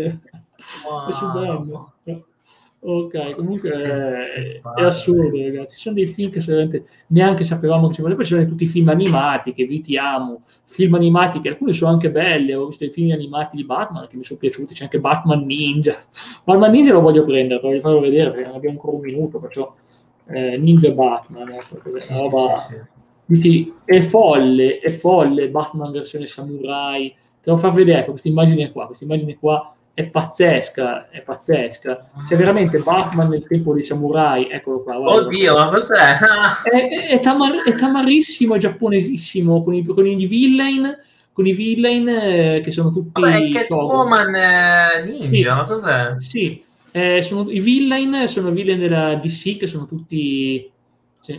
È su Wow. Ben. Ok, comunque Che è, è palle. assurdo, ragazzi. Ci sono dei film che veramente neanche sapevamo che c'erano. Poi ci sono tutti i film animati che vi ti amo. Film animati che alcuni sono anche belli. Ho visto i film animati di Batman che mi sono piaciuti. C'è anche Batman Ninja. Batman Ninja lo voglio prendere, voglio farlo vedere perché non abbiamo ancora un minuto. Perciò eh, Ninja Batman. Ecco, Sì, una sì, roba. sì, sì. Dici, è folle, è folle Batman versione samurai. Te lo fa vedere questa immagine qua. Questa immagine qua è pazzesca, è pazzesca. C'è veramente Batman nel tempo dei samurai, eccolo qua. Guarda. Oddio, ma cos'è? È, è, è, tamar, è tamarissimo, è giapponesissimo, con i, con i villain, con i villain eh, che sono tutti Vabbè, shogun. Catwoman eh, Ninja, Sì, ma cos'è? sì. Eh, sono, i villain sono villain della D C che sono tutti... Sì.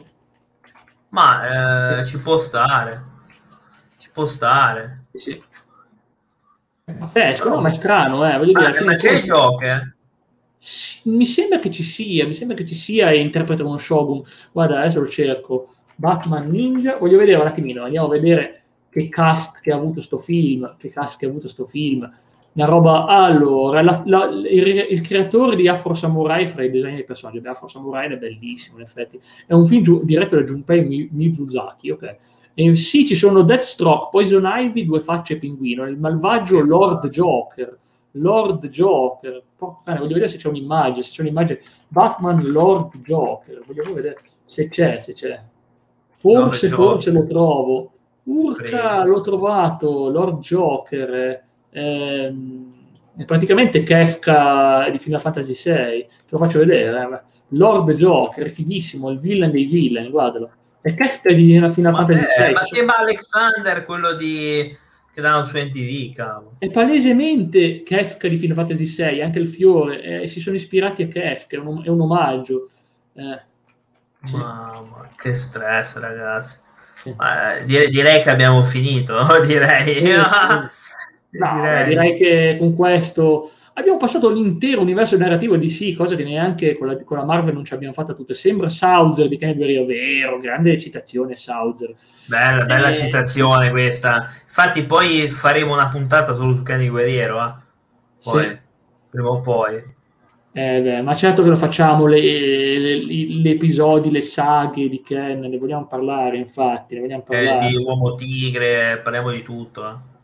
Ma eh, Sì. ci può stare. Ci può stare. Sì. Pazzesco, no, ma è strano, eh. Voglio dire, Ah, alla fine ma c'è il come- gioco, eh? Mi sembra che ci sia, mi sembra che ci sia e interpreta uno shogun. Guarda, adesso lo cerco. Batman Ninja, voglio vedere un attimino, andiamo a vedere che cast che ha avuto sto film, che cast che ha avuto sto film. Una roba, allora, la, la, il, il creatore di Afro Samurai fra i design dei personaggi, beh, Afro Samurai è bellissimo, in effetti. È un film giu- diretto da Junpei Mizuzaki, ok? E sì, ci sono Deathstroke, Poison Ivy, Due Facce Pinguino, il malvagio Lord Joker, Lord Joker, porca cane, voglio vedere se c'è un'immagine, se c'è un'immagine, Batman Lord Joker, voglio vedere se c'è, se c'è. Forse, Lord forse Joker. lo trovo. Urca, Prego. l'ho trovato, Lord Joker, ehm, è praticamente Kefka di Final Fantasy sei, te lo faccio vedere, eh. Lord Joker, è fighissimo, il villain dei villain, guardalo. È Kefka di Final Ma, Fantasy eh, sei. ma si sembra Alexander, quello di... che danno su M T V, cavolo. È palesemente Kefka di Final Fantasy sei, anche il fiore, eh, si sono ispirati a Kefka, è un, è un omaggio. Eh, sì, Mamma, che stress, ragazzi. sì. Ma, eh, dire- direi che abbiamo finito, direi. Sì, sì. No, beh, direi che con questo abbiamo passato l'intero universo narrativo di sì, cosa che neanche con la, con la Marvel non ci abbiamo fatta tutte. Sembra Sauzer di Kenneth Guerriero, vero, grande citazione Sauzer. Bella, bella Eh, citazione questa. Infatti poi faremo una puntata solo su Kenny Guerriero, eh? Poi, sì. prima o poi. Eh beh, ma certo che lo facciamo, le, le, gli episodi, le saghe di Ken, ne vogliamo parlare, infatti, ne vogliamo Eh, parlare. di Uomo Tigre, parliamo di tutto, eh.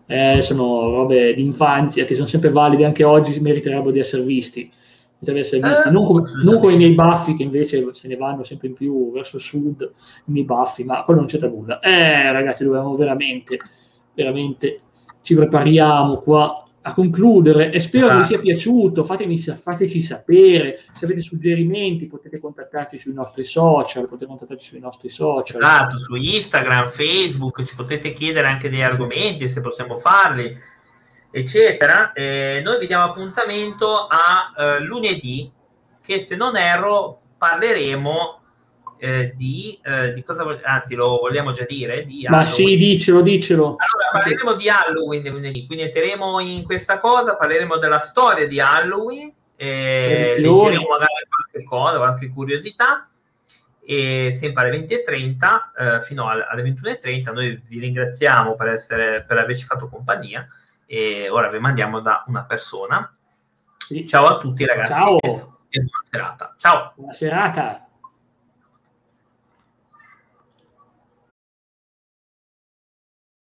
eh, sono robe di infanzia che sono sempre valide anche oggi, meriterebbero di essere visti. Di essere visti. Eh, Non, come, non come i miei baffi che invece se ne vanno sempre in più verso il sud, i miei baffi, ma quello non c'entra nulla. Eh, ragazzi, dobbiamo veramente, veramente ci prepariamo qua a concludere e spero ah. che vi sia piaciuto. Fatemi, fateci sapere se avete suggerimenti, potete contattarci sui nostri social, potete contattarci sui nostri social. Esatto, su Instagram, Facebook, ci potete chiedere anche degli argomenti, se possiamo farli, eccetera. Eh, noi vi diamo appuntamento a eh, lunedì, che se non erro parleremo eh, di, eh, di cosa, anzi lo vogliamo già dire? Di Ma sì, dicelo, dicelo. Allora, parleremo di Halloween lunedì, quindi entreremo in questa cosa, parleremo della storia di Halloween, eh, leggeremo magari qualche cosa, qualche curiosità, e sempre alle venti e trenta eh, fino alle ventuno e trenta. Noi vi ringraziamo per, essere, per averci fatto compagnia e ora vi mandiamo da una persona. Ciao a tutti ragazzi. Ciao. E buona serata. Ciao. Buona serata.